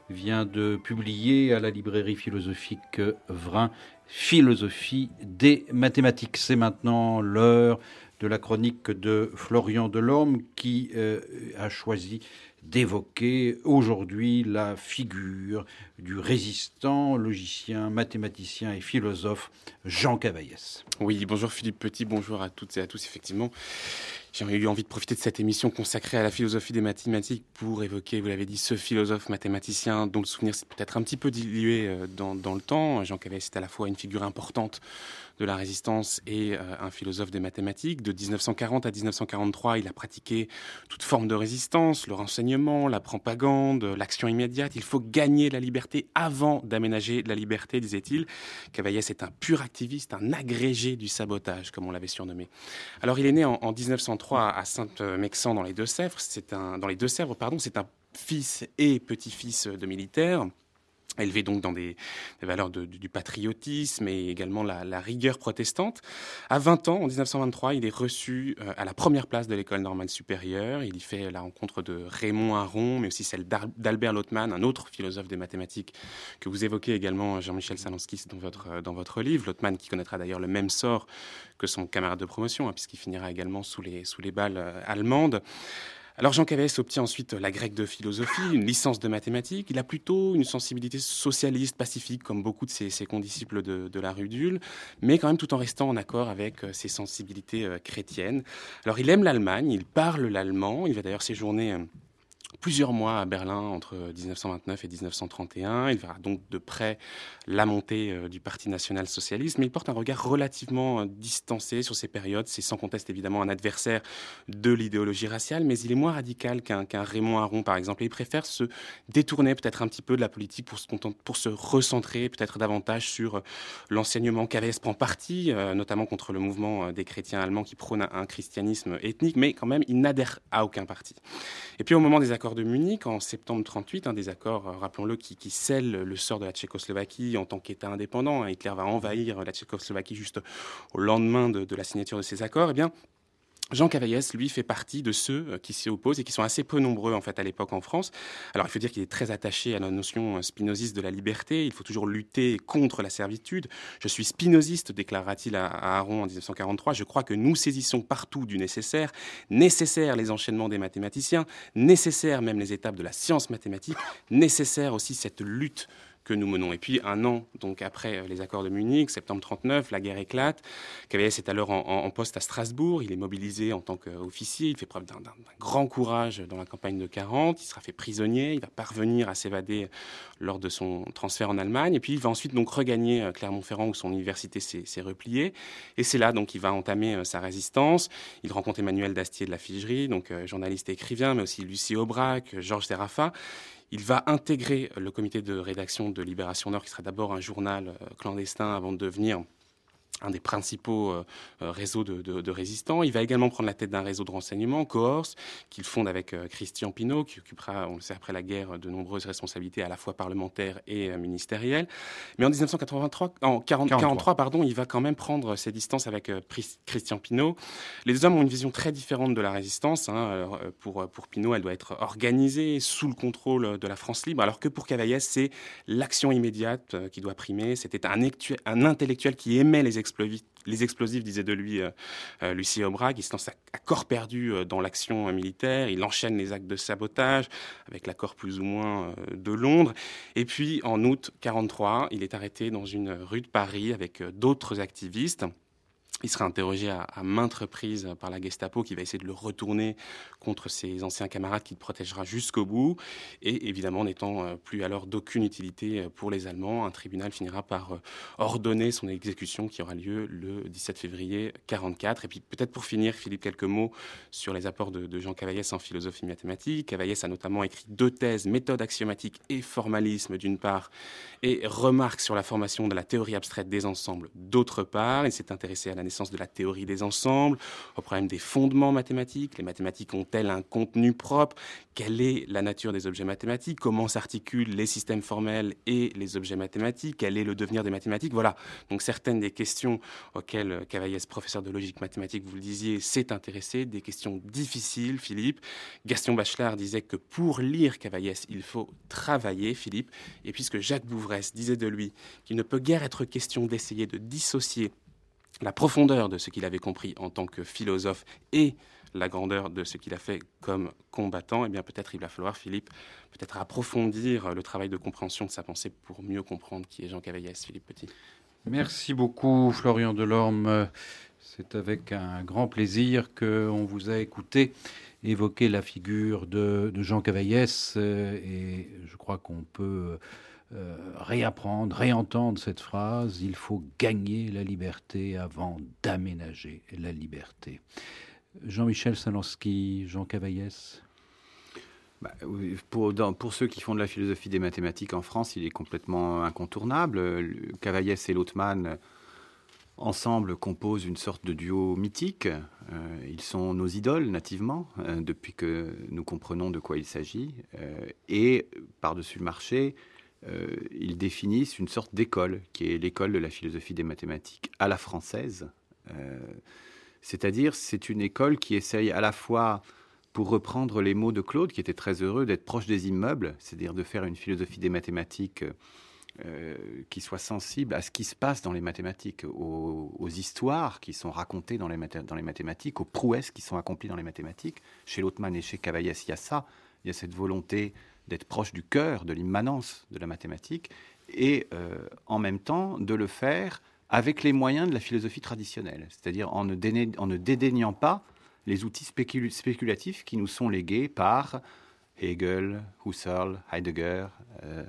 B: vient de publier à la librairie philosophique Vrin Philosophie des mathématiques. C'est maintenant l'heure de la chronique de Florian Delorme qui euh, a choisi d'évoquer aujourd'hui la figure du résistant, logicien, mathématicien et philosophe Jean Cavaillès.
E: Oui, bonjour Philippe Petit, bonjour à toutes et à tous. Effectivement, j'ai eu envie de profiter de cette émission consacrée à la philosophie des mathématiques pour évoquer, vous l'avez dit, ce philosophe mathématicien dont le souvenir s'est peut-être un petit peu dilué dans, dans le temps. Jean Cavaillès est à la fois une figure importante de la résistance et euh, un philosophe des mathématiques. De dix-neuf cent quarante à dix-neuf cent quarante-trois, il a pratiqué toute forme de résistance, le renseignement, la propagande, l'action immédiate. Il faut gagner la liberté avant d'aménager la liberté, disait-il. Cavaillès est un pur activiste, un agrégé du sabotage, comme on l'avait surnommé. Alors, il est né en, en dix-neuf cent trois à Saint-Mexan dans les Deux-Sèvres. C'est un, dans les Deux-Sèvres, pardon, c'est un fils et petit-fils de militaires, élevé donc dans des, des valeurs de, du patriotisme et également la, la rigueur protestante. À vingt ans, en dix-neuf cent vingt-trois, il est reçu euh, à la première place de l'école normale supérieure. Il y fait la rencontre de Raymond Aron, mais aussi celle d'Albert Lothman, un autre philosophe des mathématiques que vous évoquez également, Jean-Michel Salanskis, dans votre, dans votre livre. Lothman qui connaîtra d'ailleurs le même sort que son camarade de promotion, hein, puisqu'il finira également sous les, sous les balles euh, allemandes. Alors Jean Cavaillès obtient ensuite la grecque de philosophie, une licence de mathématiques. Il a plutôt une sensibilité socialiste, pacifique, comme beaucoup de ses, ses condisciples de, de la rue d'Ulm, mais quand même tout en restant en accord avec ses sensibilités euh, chrétiennes. Alors il aime l'Allemagne, il parle l'allemand, il va d'ailleurs séjourner euh, plusieurs mois à Berlin entre dix-neuf cent vingt-neuf et dix-neuf cent trente et un. Il verra donc de près la montée euh, du Parti national-socialiste, mais il porte un regard relativement euh, distancé sur ces périodes. C'est sans conteste évidemment un adversaire de l'idéologie raciale, mais il est moins radical qu'un, qu'un Raymond Aron par exemple. Et il préfère se détourner peut-être un petit peu de la politique pour se, pour se recentrer peut-être davantage sur euh, l'enseignement. Cavaillès prend parti, euh, notamment contre le mouvement euh, des chrétiens allemands qui prônent un, un christianisme ethnique, mais quand même il n'adhère à aucun parti. Et puis au moment des accords de Munich, en septembre trente-huit, un des accords, euh, rappelons-le, qui, qui scellent le sort de la Tchécoslovaquie en tant qu'État indépendant. Hein, Hitler va envahir la Tchécoslovaquie juste au lendemain de, de la signature de ces accords. Eh bien, Jean Cavaillès, lui, fait partie de ceux qui s'y opposent et qui sont assez peu nombreux, en fait, à l'époque en France. Alors, il faut dire qu'il est très attaché à la notion spinoziste de la liberté. Il faut toujours lutter contre la servitude. Je suis spinoziste, déclara-t-il à, à Aron en dix-neuf cent quarante-trois. Je crois que nous saisissons partout du nécessaire. Nécessaire les enchaînements des mathématiciens. Nécessaire même les étapes de la science mathématique. Nécessaire aussi cette lutte que nous menons. Et puis un an donc après les accords de Munich, septembre trente-neuf, la guerre éclate. Cavaillès est alors en, en, en poste à Strasbourg. Il est mobilisé en tant qu'officier. Il fait preuve d'un, d'un, d'un grand courage dans la campagne de quarante. Il sera fait prisonnier. Il va parvenir à s'évader lors de son transfert en Allemagne. Et puis il va ensuite donc regagner Clermont-Ferrand où son université s'est, s'est repliée. Et c'est là donc il va entamer sa résistance. Il rencontre Emmanuel Dastier de la Figerie, donc euh, journaliste et écrivain, mais aussi Lucie Aubrac, Georges Séraphin. Il va intégrer le comité de rédaction de Libération Nord, qui sera d'abord un journal clandestin avant de devenir un des principaux euh, réseaux de, de, de résistants. Il va également prendre la tête d'un réseau de renseignement, Cohors, qu'il fonde avec euh, Christian Pineau, qui occupera, on le sait, après la guerre, de nombreuses responsabilités à la fois parlementaires et euh, ministérielles. Mais en dix-neuf cent quatre-vingt-trois, en quarante, quarante-trois, pardon, il va quand même prendre ses distances avec euh, Christian Pineau. Les deux hommes ont une vision très différente de la résistance. Hein. Alors, pour, pour Pineau, elle doit être organisée, sous le contrôle de la France libre, alors que pour Cavaillès, c'est l'action immédiate euh, qui doit primer. C'était un, actuel, un intellectuel qui aimait les explosifs, les explosifs, disait de lui euh, euh, Lucie Aubrac. Il se lance à, à corps perdu euh, dans l'action euh, militaire. Il enchaîne les actes de sabotage avec l'accord plus ou moins euh, de Londres. Et puis, en août quarante-trois, il est arrêté dans une rue de Paris avec euh, d'autres activistes. Il sera interrogé à, à maintes reprises par la Gestapo qui va essayer de le retourner contre ses anciens camarades qu'il protégera jusqu'au bout. Et évidemment, n'étant euh, plus alors d'aucune utilité pour les Allemands, un tribunal finira par euh, ordonner son exécution qui aura lieu le dix-sept février quarante-quatre. Et puis peut-être pour finir, Philippe, quelques mots sur les apports de, de Jean Cavaillès en philosophie mathématique. Cavaillès a notamment écrit deux thèses, méthode axiomatique et formalisme d'une part, et remarques sur la formation de la théorie abstraite des ensembles d'autre part. Il s'est intéressé à la naissance de la théorie des ensembles, au problème des fondements mathématiques. Les mathématiques ont-elles un contenu propre? Quelle est la nature des objets mathématiques? Comment s'articulent les systèmes formels et les objets mathématiques? Quel est le devenir des mathématiques? Voilà, donc certaines des questions auxquelles Cavaillès, professeur de logique mathématique, vous le disiez, s'est intéressé, des questions difficiles, Philippe. Gaston Bachelard disait que pour lire Cavaillès, il faut travailler, Philippe. Et puisque Jacques Bouvresse disait de lui qu'il ne peut guère être question d'essayer de dissocier la profondeur de ce qu'il avait compris en tant que philosophe et la grandeur de ce qu'il a fait comme combattant, eh bien peut-être il va falloir, Philippe, peut-être approfondir le travail de compréhension de sa pensée pour mieux comprendre qui est Jean Cavaillès. Philippe Petit.
B: Merci beaucoup, Florian Delorme. C'est avec un grand plaisir qu'on vous a écouté évoquer la figure de, de Jean Cavaillès et je crois qu'on peut euh, réapprendre, réentendre cette phrase « Il faut gagner la liberté avant d'aménager la liberté ». Jean-Michel Salanski, Jean Cavaillès.
C: Bah, pour, dans, pour ceux qui font de la philosophie des mathématiques en France, il est complètement incontournable. Cavaillès et Lautmann, ensemble, composent une sorte de duo mythique. Euh, ils sont nos idoles nativement, euh, depuis que nous comprenons de quoi il s'agit. Euh, et par-dessus le marché, euh, ils définissent une sorte d'école, qui est l'école de la philosophie des mathématiques à la française. Euh, C'est-à-dire, c'est une école qui essaye à la fois, pour reprendre les mots de Claude, qui était très heureux d'être proche des immeubles, c'est-à-dire de faire une philosophie des mathématiques euh, qui soit sensible à ce qui se passe dans les mathématiques, aux, aux histoires qui sont racontées dans les, mathé- dans les mathématiques, aux prouesses qui sont accomplies dans les mathématiques. Chez Lautmann et chez Cavaillès, il y a ça, il y a cette volonté d'être proche du cœur, de l'immanence de la mathématique, et euh, en même temps de le faire avec les moyens de la philosophie traditionnelle, c'est-à-dire en ne, déna- en ne dédaignant pas les outils spécul- spéculatifs qui nous sont légués par Hegel, Husserl, Heidegger, euh,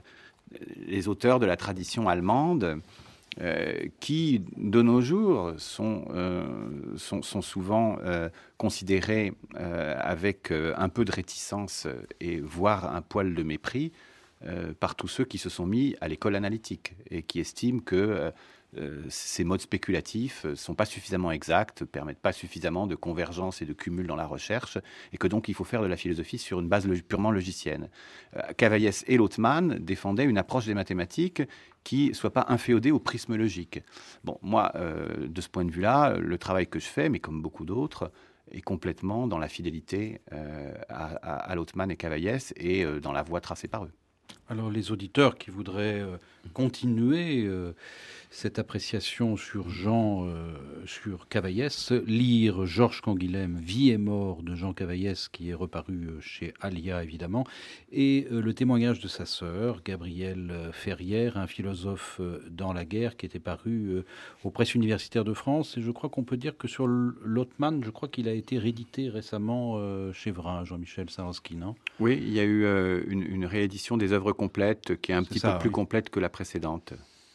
C: les auteurs de la tradition allemande, euh, qui, de nos jours, sont, euh, sont, sont souvent euh, considérés euh, avec euh, un peu de réticence et voire un poil de mépris euh, par tous ceux qui se sont mis à l'école analytique et qui estiment que euh, Euh, ces modes spéculatifs ne sont pas suffisamment exacts, ne permettent pas suffisamment de convergence et de cumul dans la recherche, et que donc il faut faire de la philosophie sur une base log- purement logicienne. Euh, Cavaillès et Lautmann défendaient une approche des mathématiques qui ne soit pas inféodée au prisme logique. Bon, moi, euh, de ce point de vue-là, le travail que je fais, mais comme beaucoup d'autres, est complètement dans la fidélité euh, à, à, à Lautmann et Cavaillès et euh, dans la voie tracée par eux.
B: Alors les auditeurs qui voudraient euh, continuer euh, cette appréciation sur Jean, euh, sur Cavaillès, lire Georges Canguilhem, Vie et mort de Jean Cavaillès, qui est reparu chez Alia évidemment, et euh, le témoignage de sa sœur, Gabrielle Ferrière, un philosophe euh, dans la guerre, qui était paru euh, aux presses universitaires de France. Et je crois qu'on peut dire que sur Lautmann, je crois qu'il a été réédité récemment euh, chez Vrin, Jean-Michel Salanski, non?
C: Oui, il y a eu euh, une, une réédition des œuvres complètes qui est un
B: C'est
C: petit
B: ça,
C: peu plus
B: oui.
C: complète que la précédente.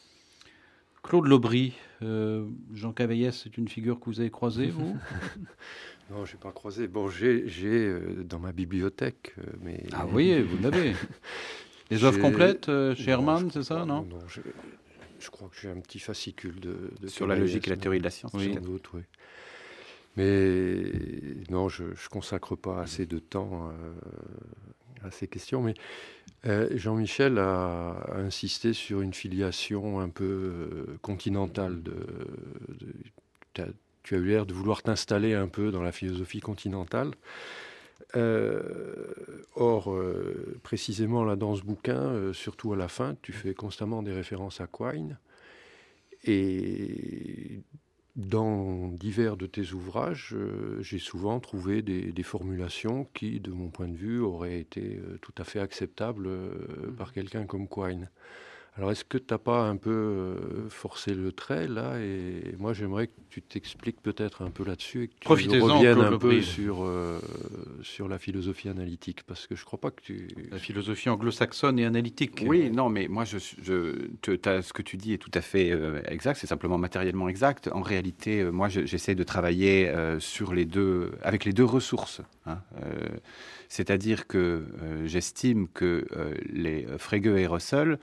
B: Claude Lobry, euh, Jean Cavaillès, c'est une figure que vous avez croisée, vous?
D: Non, je n'ai pas croisé. Bon, j'ai, j'ai euh, dans ma bibliothèque, euh, mais...
B: Ah oui, vous l'avez. Les œuvres
D: J'ai-
B: complètes euh, chez
D: Non,
B: Hermann,
D: je
B: c'est
D: crois
B: ça,
D: pas,
B: non?
D: Non, j'ai- je crois que j'ai un petit fascicule de, de
C: Sur la
D: Cavaillès,
C: logique et la
D: mais-
C: théorie de la science.
B: Oui.
D: Sans doute, oui. Mais non, je ne consacre pas assez de temps euh, à ces questions. Mais euh, Jean-Michel a, a insisté sur une filiation un peu euh, continentale. De, de- t'as- tu as eu l'air de vouloir t'installer un peu dans la philosophie continentale. Euh, or, euh, précisément là dans ce bouquin, euh, surtout à la fin, tu fais constamment des références à Quine. Et dans divers de tes ouvrages, euh, j'ai souvent trouvé des, des formulations qui, de mon point de vue, auraient été euh, tout à fait acceptables euh, par quelqu'un comme Quine. Alors, est-ce que tu n'as pas un peu euh, forcé le trait, là? Et moi, j'aimerais que tu t'expliques peut-être un peu là-dessus et que tu
B: Profitez-en,
D: reviennes
B: Claude
D: un peu
B: Lobry.
D: sur, euh, sur la philosophie analytique, parce que je ne crois pas que tu...
B: La philosophie anglo-saxonne et analytique.
C: Oui, non, mais moi, je, je, te- t'as- ce que tu dis est tout à fait euh, exact, c'est simplement matériellement exact. En réalité, euh, moi, je- j'essaie de travailler euh, sur les deux, avec les deux ressources. Hein, euh, c'est-à-dire que euh, j'estime que euh, les Frege et Russell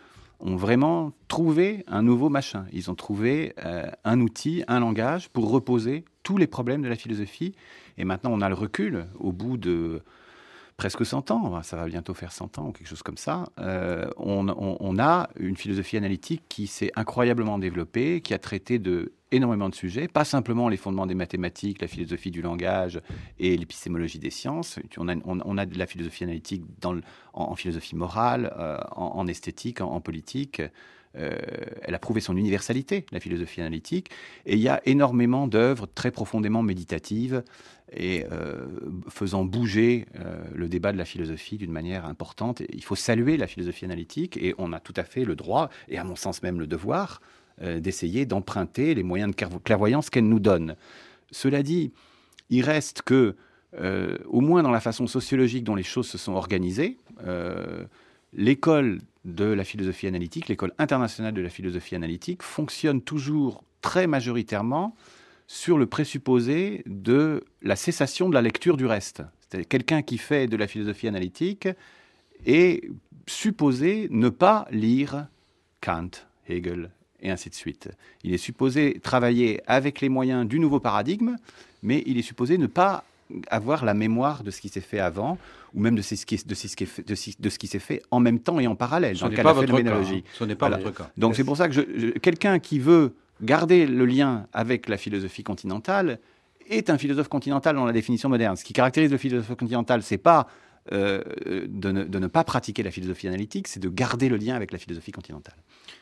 C: ont vraiment trouvé un nouveau machin. Ils ont trouvé euh, un outil, un langage pour reposer tous les problèmes de la philosophie. Et maintenant, on a le recul au bout de presque cent ans, ça va bientôt faire cent ans ou quelque chose comme ça. Euh, on, on, on a une philosophie analytique qui s'est incroyablement développée, qui a traité de énormément de sujets, pas simplement les fondements des mathématiques, la philosophie du langage et l'épistémologie des sciences. On a, on, on a de la philosophie analytique dans le, en, en philosophie morale, euh, en, en esthétique, en, en politique. Euh, elle a prouvé son universalité, la philosophie analytique. Et il y a énormément d'œuvres très profondément méditatives et euh, faisant bouger euh, le débat de la philosophie d'une manière importante. Et il faut saluer la philosophie analytique et on a tout à fait le droit, et à mon sens même le devoir, euh, d'essayer d'emprunter les moyens de clairvoyance qu'elle nous donne. Cela dit, il reste que, euh, au moins dans la façon sociologique dont les choses se sont organisées, euh, l'école de la philosophie analytique, l'école internationale de la philosophie analytique, fonctionne toujours très majoritairement sur le présupposé de la cessation de la lecture du reste. C'est-à-dire quelqu'un qui fait de la philosophie analytique est supposé ne pas lire Kant, Hegel, et ainsi de suite. Il est supposé travailler avec les moyens du nouveau paradigme, mais il est supposé ne pas avoir la mémoire de ce qui s'est fait avant, ou même de ce qui, de ce qui, de ce, de ce qui s'est fait en même temps et en parallèle.
B: Ce n'est pas votre cas. Hein. Ce n'est pas voilà. votre cas.
C: Donc yes. c'est pour ça que je, je, quelqu'un qui veut garder le lien avec la philosophie continentale est un philosophe continental dans la définition moderne. Ce qui caractérise le philosophe continental, c'est pas euh, de, ne, de ne pas pratiquer la philosophie analytique, c'est de garder le lien avec la philosophie continentale.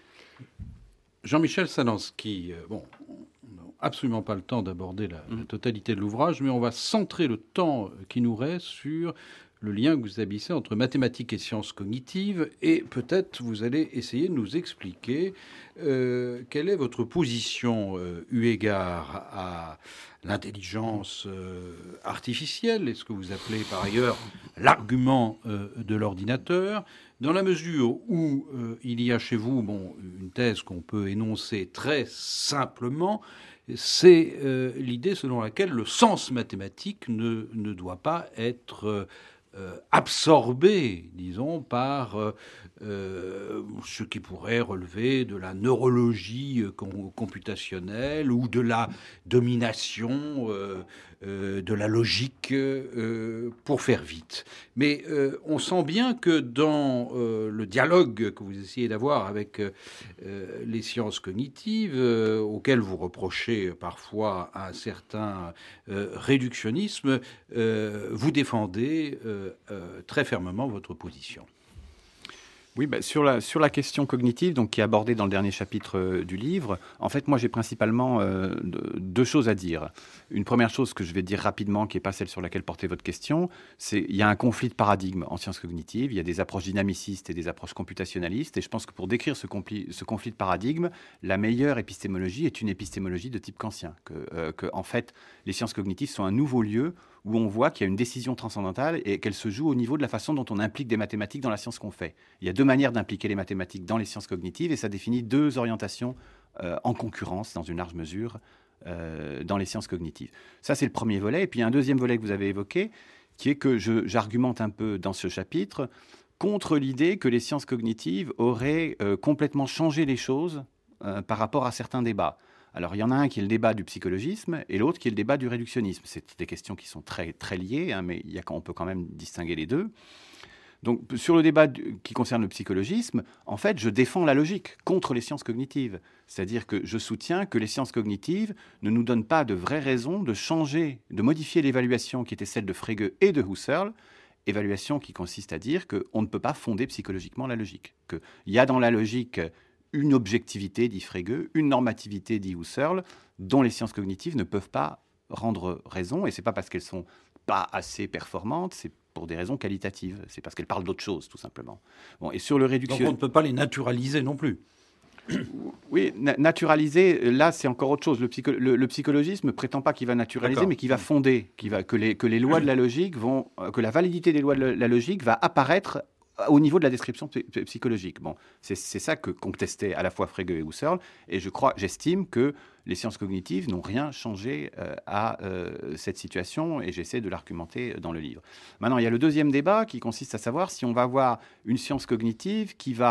B: Jean-Michel Salansky, euh, bon, on n'a absolument pas le temps d'aborder la, mmh. la totalité de l'ouvrage, mais on va centrer le temps qui nous reste sur le lien que vous établissez entre mathématiques et sciences cognitives, et peut-être vous allez essayer de nous expliquer euh, quelle est votre position euh, eu égard à l'intelligence euh, artificielle, et ce que vous appelez par ailleurs l'argument euh, de l'ordinateur, dans la mesure où euh, il y a chez vous bon, une thèse qu'on peut énoncer très simplement, c'est euh, l'idée selon laquelle le sens mathématique ne, ne doit pas être euh, Euh, absorbé, disons, par euh, euh, ce qui pourrait relever de la neurologie euh, computationnelle ou de la domination euh, euh, de la logique euh, pour faire vite. Mais euh, on sent bien que dans euh, le dialogue que vous essayez d'avoir avec euh, les sciences cognitives, euh, auxquelles vous reprochez parfois un certain euh, réductionnisme, euh, vous défendez euh, Euh, très fermement votre position.
C: Oui, bah, sur, la, sur la question cognitive, donc, qui est abordée dans le dernier chapitre euh, du livre, en fait, moi, j'ai principalement euh, deux choses à dire. Une première chose que je vais dire rapidement, qui n'est pas celle sur laquelle portait votre question, c'est qu'il y a un conflit de paradigmes en sciences cognitives. Il y a des approches dynamicistes et des approches computationnalistes. Et je pense que pour décrire ce conflit, ce conflit de paradigmes, la meilleure épistémologie est une épistémologie de type kantien. Que, euh, que, en fait, les sciences cognitives sont un nouveau lieu où on voit qu'il y a une décision transcendantale et qu'elle se joue au niveau de la façon dont on implique des mathématiques dans la science qu'on fait. Il y a deux manières d'impliquer les mathématiques dans les sciences cognitives et ça définit deux orientations euh, en concurrence, dans une large mesure, euh, dans les sciences cognitives. Ça, c'est le premier volet. Et puis, il y a un deuxième volet que vous avez évoqué, qui est que je, j'argumente un peu dans ce chapitre contre l'idée que les sciences cognitives auraient euh, complètement changé les choses euh, par rapport à certains débats. Alors, il y en a un qui est le débat du psychologisme et l'autre qui est le débat du réductionnisme. C'est des questions qui sont très, très liées, hein, mais il y a, on peut quand même distinguer les deux. Donc, sur le débat du, qui concerne le psychologisme, en fait, je défends la logique contre les sciences cognitives. C'est-à-dire que je soutiens que les sciences cognitives ne nous donnent pas de vraies raisons de changer, de modifier l'évaluation qui était celle de Frege et de Husserl, évaluation qui consiste à dire qu'on ne peut pas fonder psychologiquement la logique. Qu'il y a dans la logique une objectivité, dit Frege, une normativité, dit Husserl, dont les sciences cognitives ne peuvent pas rendre raison, et c'est pas parce qu'elles sont pas assez performantes, c'est pour des raisons qualitatives, c'est parce qu'elles parlent d'autre chose, tout simplement. Bon, et sur le réduction...
B: Donc on ne peut pas les naturaliser non plus.
C: Oui, na- naturaliser, là, c'est encore autre chose. Le, psycho- le, le psychologisme ne prétend pas qu'il va naturaliser, D'accord. mais qu'il va fonder, qu'il va, que, les, que les lois de la logique vont... que la validité des lois de la logique va apparaître au niveau de la description p- psychologique. Bon, c'est, c'est ça que contestaient à la fois Frege et Husserl, et je crois, j'estime que les sciences cognitives n'ont rien changé euh, à euh, cette situation, et j'essaie de l'argumenter dans le livre. Maintenant, il y a le deuxième débat qui consiste à savoir si on va avoir une science cognitive qui va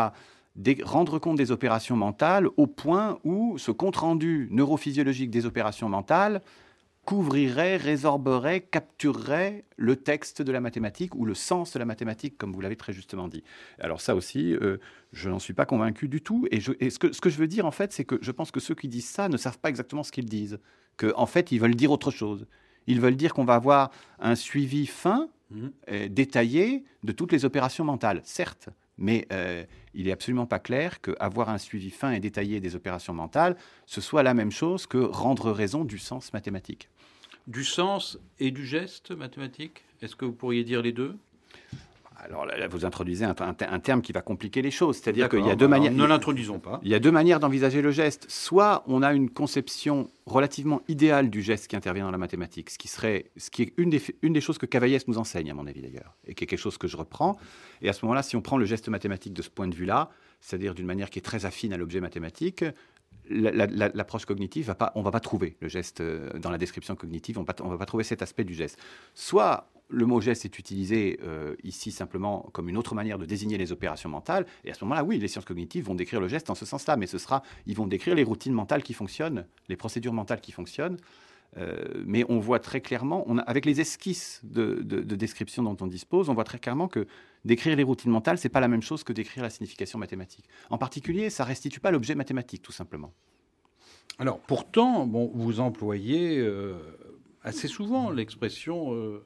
C: des, rendre compte des opérations mentales au point où ce compte-rendu neurophysiologique des opérations mentales couvrirait, résorberait, capturerait le texte de la mathématique ou le sens de la mathématique, comme vous l'avez très justement dit. Alors ça aussi, euh, je n'en suis pas convaincu du tout. Et, je, et ce, que, ce que je veux dire, en fait, c'est que je pense que ceux qui disent ça ne savent pas exactement ce qu'ils disent. Qu'en en fait, ils veulent dire autre chose. Ils veulent dire qu'on va avoir un suivi fin, mmh. euh, détaillé de toutes les opérations mentales, certes. Mais euh, il n'est absolument pas clair qu'avoir un suivi fin et détaillé des opérations mentales, ce soit la même chose que rendre raison du sens mathématique.
B: Du sens et du geste mathématique ? Est-ce que vous pourriez dire les deux ?
C: Alors là, vous introduisez un, un, un terme qui va compliquer les choses. C'est-à-dire
B: D'accord,
C: qu'il y a deux
B: alors
C: manières.
B: Ne l'introduisons pas.
C: Il y a deux manières d'envisager le geste. Soit on a une conception relativement idéale du geste qui intervient dans la mathématique, ce qui serait, ce qui est une des, une des choses que Cavaillès nous enseigne, à mon avis d'ailleurs, et qui est quelque chose que je reprends. Et à ce moment-là, si on prend le geste mathématique de ce point de vue-là, c'est-à-dire d'une manière qui est très affine à l'objet mathématique, la, la, la, l'approche cognitive, va pas, on ne va pas trouver le geste dans la description cognitive, on ne va pas trouver cet aspect du geste. Soit le mot geste est utilisé euh, ici simplement comme une autre manière de désigner les opérations mentales. Et à ce moment-là, oui, les sciences cognitives vont décrire le geste en ce sens-là, mais ce sera, ils vont décrire les routines mentales qui fonctionnent, les procédures mentales qui fonctionnent. Euh, mais on voit très clairement, on a, avec les esquisses de, de, de description dont on dispose, on voit très clairement que décrire les routines mentales, ce n'est pas la même chose que décrire la signification mathématique. En particulier, ça ne restitue pas l'objet mathématique, tout simplement.
B: Alors, pourtant, bon, vous employez euh, assez souvent l'expression euh,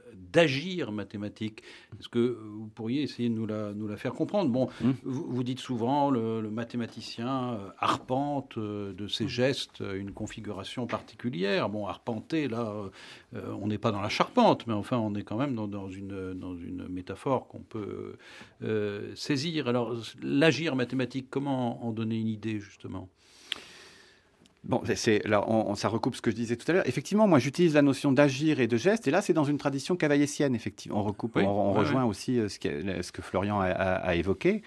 B: d'agir mathématique. Est-ce que vous pourriez essayer de nous la, nous la faire comprendre ? Bon, mmh. vous, vous dites souvent le, le mathématicien euh, arpente euh, de ses gestes euh, une configuration particulière. Bon, arpenter, là, euh, on n'est pas dans la charpente, mais enfin, on est quand même dans, dans, une, dans une métaphore qu'on peut euh, saisir. Alors, l'agir mathématique, comment en donner une idée, justement ?
C: Bon, c'est, là, on, on, ça recoupe ce que je disais tout à l'heure. Effectivement, moi, j'utilise la notion d'agir et de geste. Et là, c'est dans une tradition cavaillessienne, effectivement. On recoupe, oui, on, on oui, rejoint oui. aussi ce, ce que Florian a, a, a évoqué.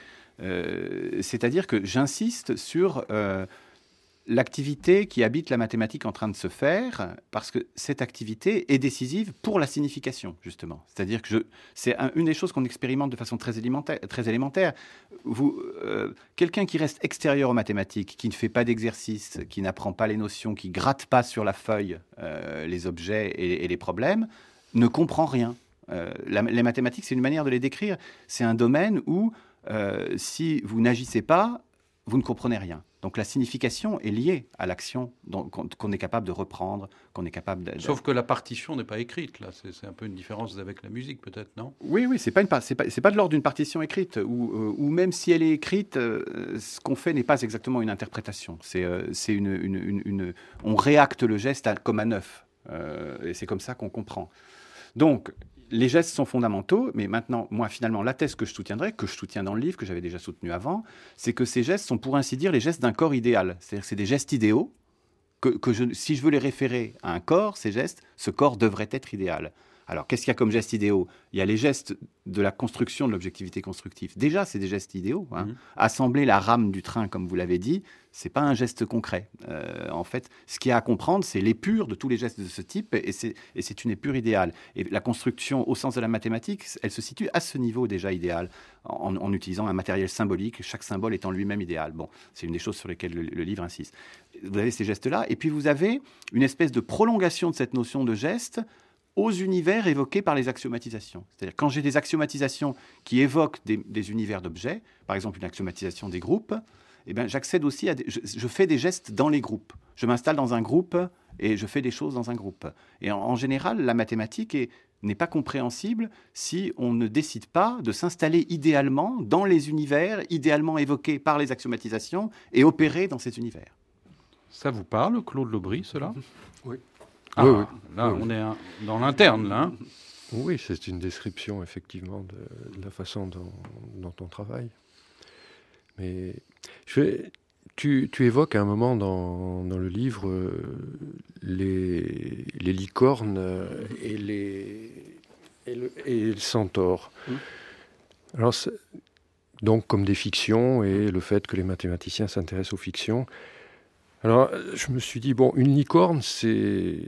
C: Euh, c'est-à-dire que j'insiste sur euh, l'activité qui habite la mathématique en train de se faire, parce que cette activité est décisive pour la signification, justement. C'est-à-dire que je, c'est un, une des choses qu'on expérimente de façon très élémentaire. Très élémentaire. Vous, euh, quelqu'un qui reste extérieur aux mathématiques, qui ne fait pas d'exercice, qui n'apprend pas les notions, qui gratte pas sur la feuille euh, les objets et, et les problèmes, ne comprend rien. Euh, la, les mathématiques, c'est une manière de les décrire. C'est un domaine où, euh, si vous n'agissez pas, vous ne comprenez rien. Donc la signification est liée à l'action dont, qu'on, qu'on est capable de reprendre, qu'on est capable de...
B: Sauf que la partition n'est pas écrite, là. C'est, c'est un peu une différence avec la musique, peut-être, non ?
C: Oui, oui, c'est pas, une, c'est pas, c'est pas de l'ordre d'une partition écrite, ou, euh, ou même si elle est écrite, euh, ce qu'on fait n'est pas exactement une interprétation. C'est, euh, c'est une, une, une, une... On réacte le geste à, comme à neuf, euh, et c'est comme ça qu'on comprend. Donc... Les gestes sont fondamentaux, mais maintenant, moi, finalement, la thèse que je soutiendrai, que je soutiens dans le livre, que j'avais déjà soutenu avant, c'est que ces gestes sont, pour ainsi dire, les gestes d'un corps idéal. C'est-à-dire que c'est des gestes idéaux, que, que je, si je veux les référer à un corps, ces gestes, ce corps devrait être idéal. Alors, qu'est-ce qu'il y a comme gestes idéaux ? Il y a les gestes de la construction de l'objectivité constructive. Déjà, c'est des gestes idéaux. Hein. Mmh. Assembler la rame du train, comme vous l'avez dit, c'est pas un geste concret. Euh, en fait, ce qu'il y a à comprendre, c'est l'épure de tous les gestes de ce type, et c'est, et c'est une épure idéale. Et la construction, au sens de la mathématique, elle se situe à ce niveau déjà idéal, en, en utilisant un matériel symbolique, chaque symbole étant lui-même idéal. Bon, c'est une des choses sur lesquelles le, le livre insiste. Vous avez ces gestes-là, et puis vous avez une espèce de prolongation de cette notion de geste aux univers évoqués par les axiomatisations. C'est-à-dire, quand j'ai des axiomatisations qui évoquent des, des univers d'objets, par exemple une axiomatisation des groupes, eh bien, j'accède aussi à des, je, je fais des gestes dans les groupes. Je m'installe dans un groupe et je fais des choses dans un groupe. Et en, en général, la mathématique est, n'est pas compréhensible si on ne décide pas de s'installer idéalement dans les univers, idéalement évoqués par les axiomatisations, et opérer dans ces univers.
B: Ça vous parle, Claude Lobry, cela ?
D: Oui.
B: Ah,
D: oui, oui.
B: Là,
D: oui.
B: on est dans l'interne, là. Hein.
D: Oui, c'est une description, effectivement, de, de la façon dont, dont on travaille. Mais je vais, tu, tu évoques à un moment dans, dans le livre euh, les, les licornes et les, et le, et le centaure. Mmh. Alors, donc, comme des fictions et le fait que les mathématiciens s'intéressent aux fictions. Alors, je me suis dit, bon, une licorne, c'est...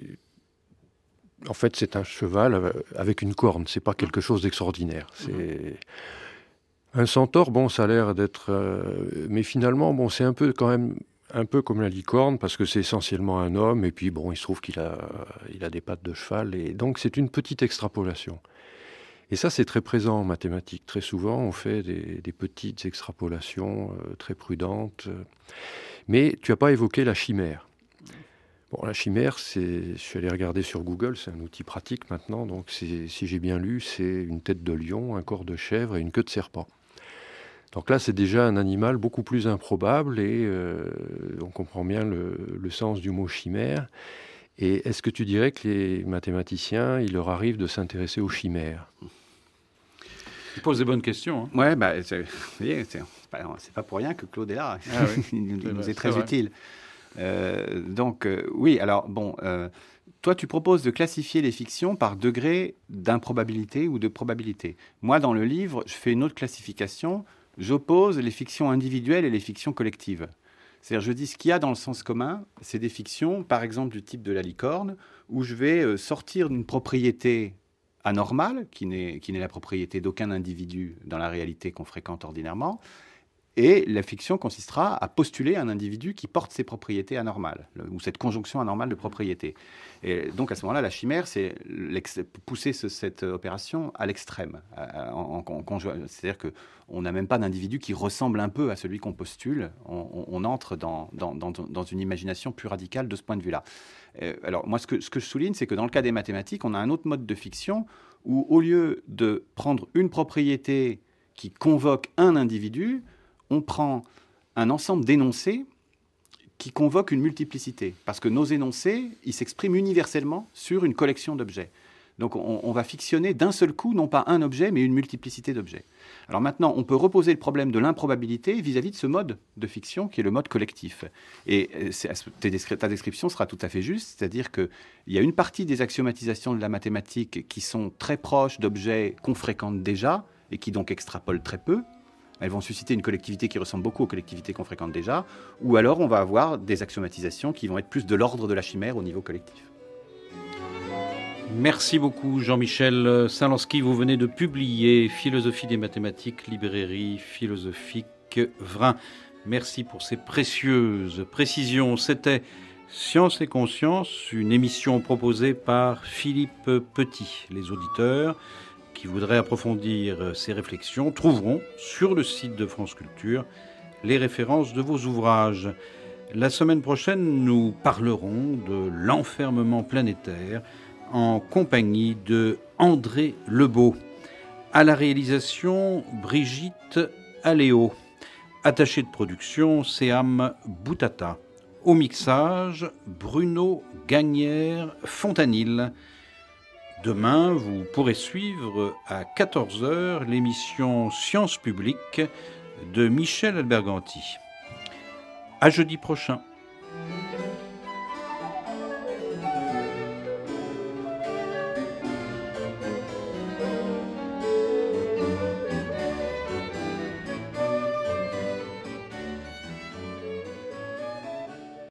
D: En fait, c'est un cheval avec une corne. C'est pas quelque chose d'extraordinaire. C'est... Un centaure, bon, ça a l'air d'être... Euh, mais finalement, bon, c'est un peu quand même un peu comme la licorne, parce que c'est essentiellement un homme, et puis bon, il se trouve qu'il a, il a des pattes de cheval, et donc c'est une petite extrapolation. Et ça, c'est très présent en mathématiques. Très souvent, on fait des, des petites extrapolations euh, très prudentes. Mais tu n'as pas évoqué la chimère. Bon, la chimère, c'est, je suis allé regarder sur Google, c'est un outil pratique maintenant, donc c'est, si j'ai bien lu, c'est une tête de lion, un corps de chèvre et une queue de serpent. Donc là, c'est déjà un animal beaucoup plus improbable et euh, on comprend bien le, le sens du mot chimère. Et est-ce que tu dirais que les mathématiciens, il leur arrive de s'intéresser aux chimères ?
B: Il pose des bonnes questions. Hein.
C: Ouais, bah, c'est, vous voyez, c'est, pas, c'est pas pour rien que Claude est là.
B: Ah oui.
C: il nous,
B: c'est
C: nous
B: vrai,
C: est très
B: c'est
C: utile. Euh, donc, euh, oui, alors, bon, euh, toi, tu proposes de classifier les fictions par degré d'improbabilité ou de probabilité. Moi, dans le livre, je fais une autre classification. J'oppose les fictions individuelles et les fictions collectives. C'est-à-dire, je dis ce qu'il y a dans le sens commun, c'est des fictions, par exemple, du type de la licorne, où je vais euh, sortir d'une propriété anormale, qui n'est, qui n'est la propriété d'aucun individu dans la réalité qu'on fréquente ordinairement, et la fiction consistera à postuler un individu qui porte ces propriétés anormales, ou cette conjonction anormale de propriétés. Et donc, à ce moment-là, la chimère, c'est pousser ce, cette opération à l'extrême. En, en, en, c'est-à-dire qu'on n'a même pas d'individu qui ressemble un peu à celui qu'on postule. On, on, on entre dans, dans, dans, dans une imagination plus radicale de ce point de vue-là. Euh, alors, moi, ce que, ce que je souligne, c'est que dans le cas des mathématiques, on a un autre mode de fiction où, au lieu de prendre une propriété qui convoque un individu, on prend un ensemble d'énoncés qui convoquent une multiplicité. Parce que nos énoncés, ils s'expriment universellement sur une collection d'objets. Donc on, on va fictionner d'un seul coup, non pas un objet, mais une multiplicité d'objets. Alors maintenant, on peut reposer le problème de l'improbabilité vis-à-vis de ce mode de fiction qui est le mode collectif. Et c'est, ta description sera tout à fait juste, c'est-à-dire qu'il y a une partie des axiomatisations de la mathématique qui sont très proches d'objets qu'on fréquente déjà et qui donc extrapolent très peu. Elles vont susciter une collectivité qui ressemble beaucoup aux collectivités qu'on fréquente déjà, ou alors on va avoir des axiomatisations qui vont être plus de l'ordre de la chimère au niveau collectif.
B: Merci beaucoup Jean-Michel Salanski. Vous venez de publier Philosophie des mathématiques, librairie philosophique Vrin. Merci pour ces précieuses précisions. C'était Science et Conscience, une émission proposée par Philippe Petit. Les auditeurs qui voudraient approfondir ces réflexions trouveront sur le site de France Culture les références de vos ouvrages. La semaine prochaine, nous parlerons de l'enfermement planétaire en compagnie de André Lebeau. À la réalisation, Brigitte Aléo. Attaché de production, Séam Boutata. Au mixage, Bruno Gagnère-Fontanil. Demain, vous pourrez suivre à quatorze heures l'émission Sciences publiques de Michel Alberganti. À jeudi prochain.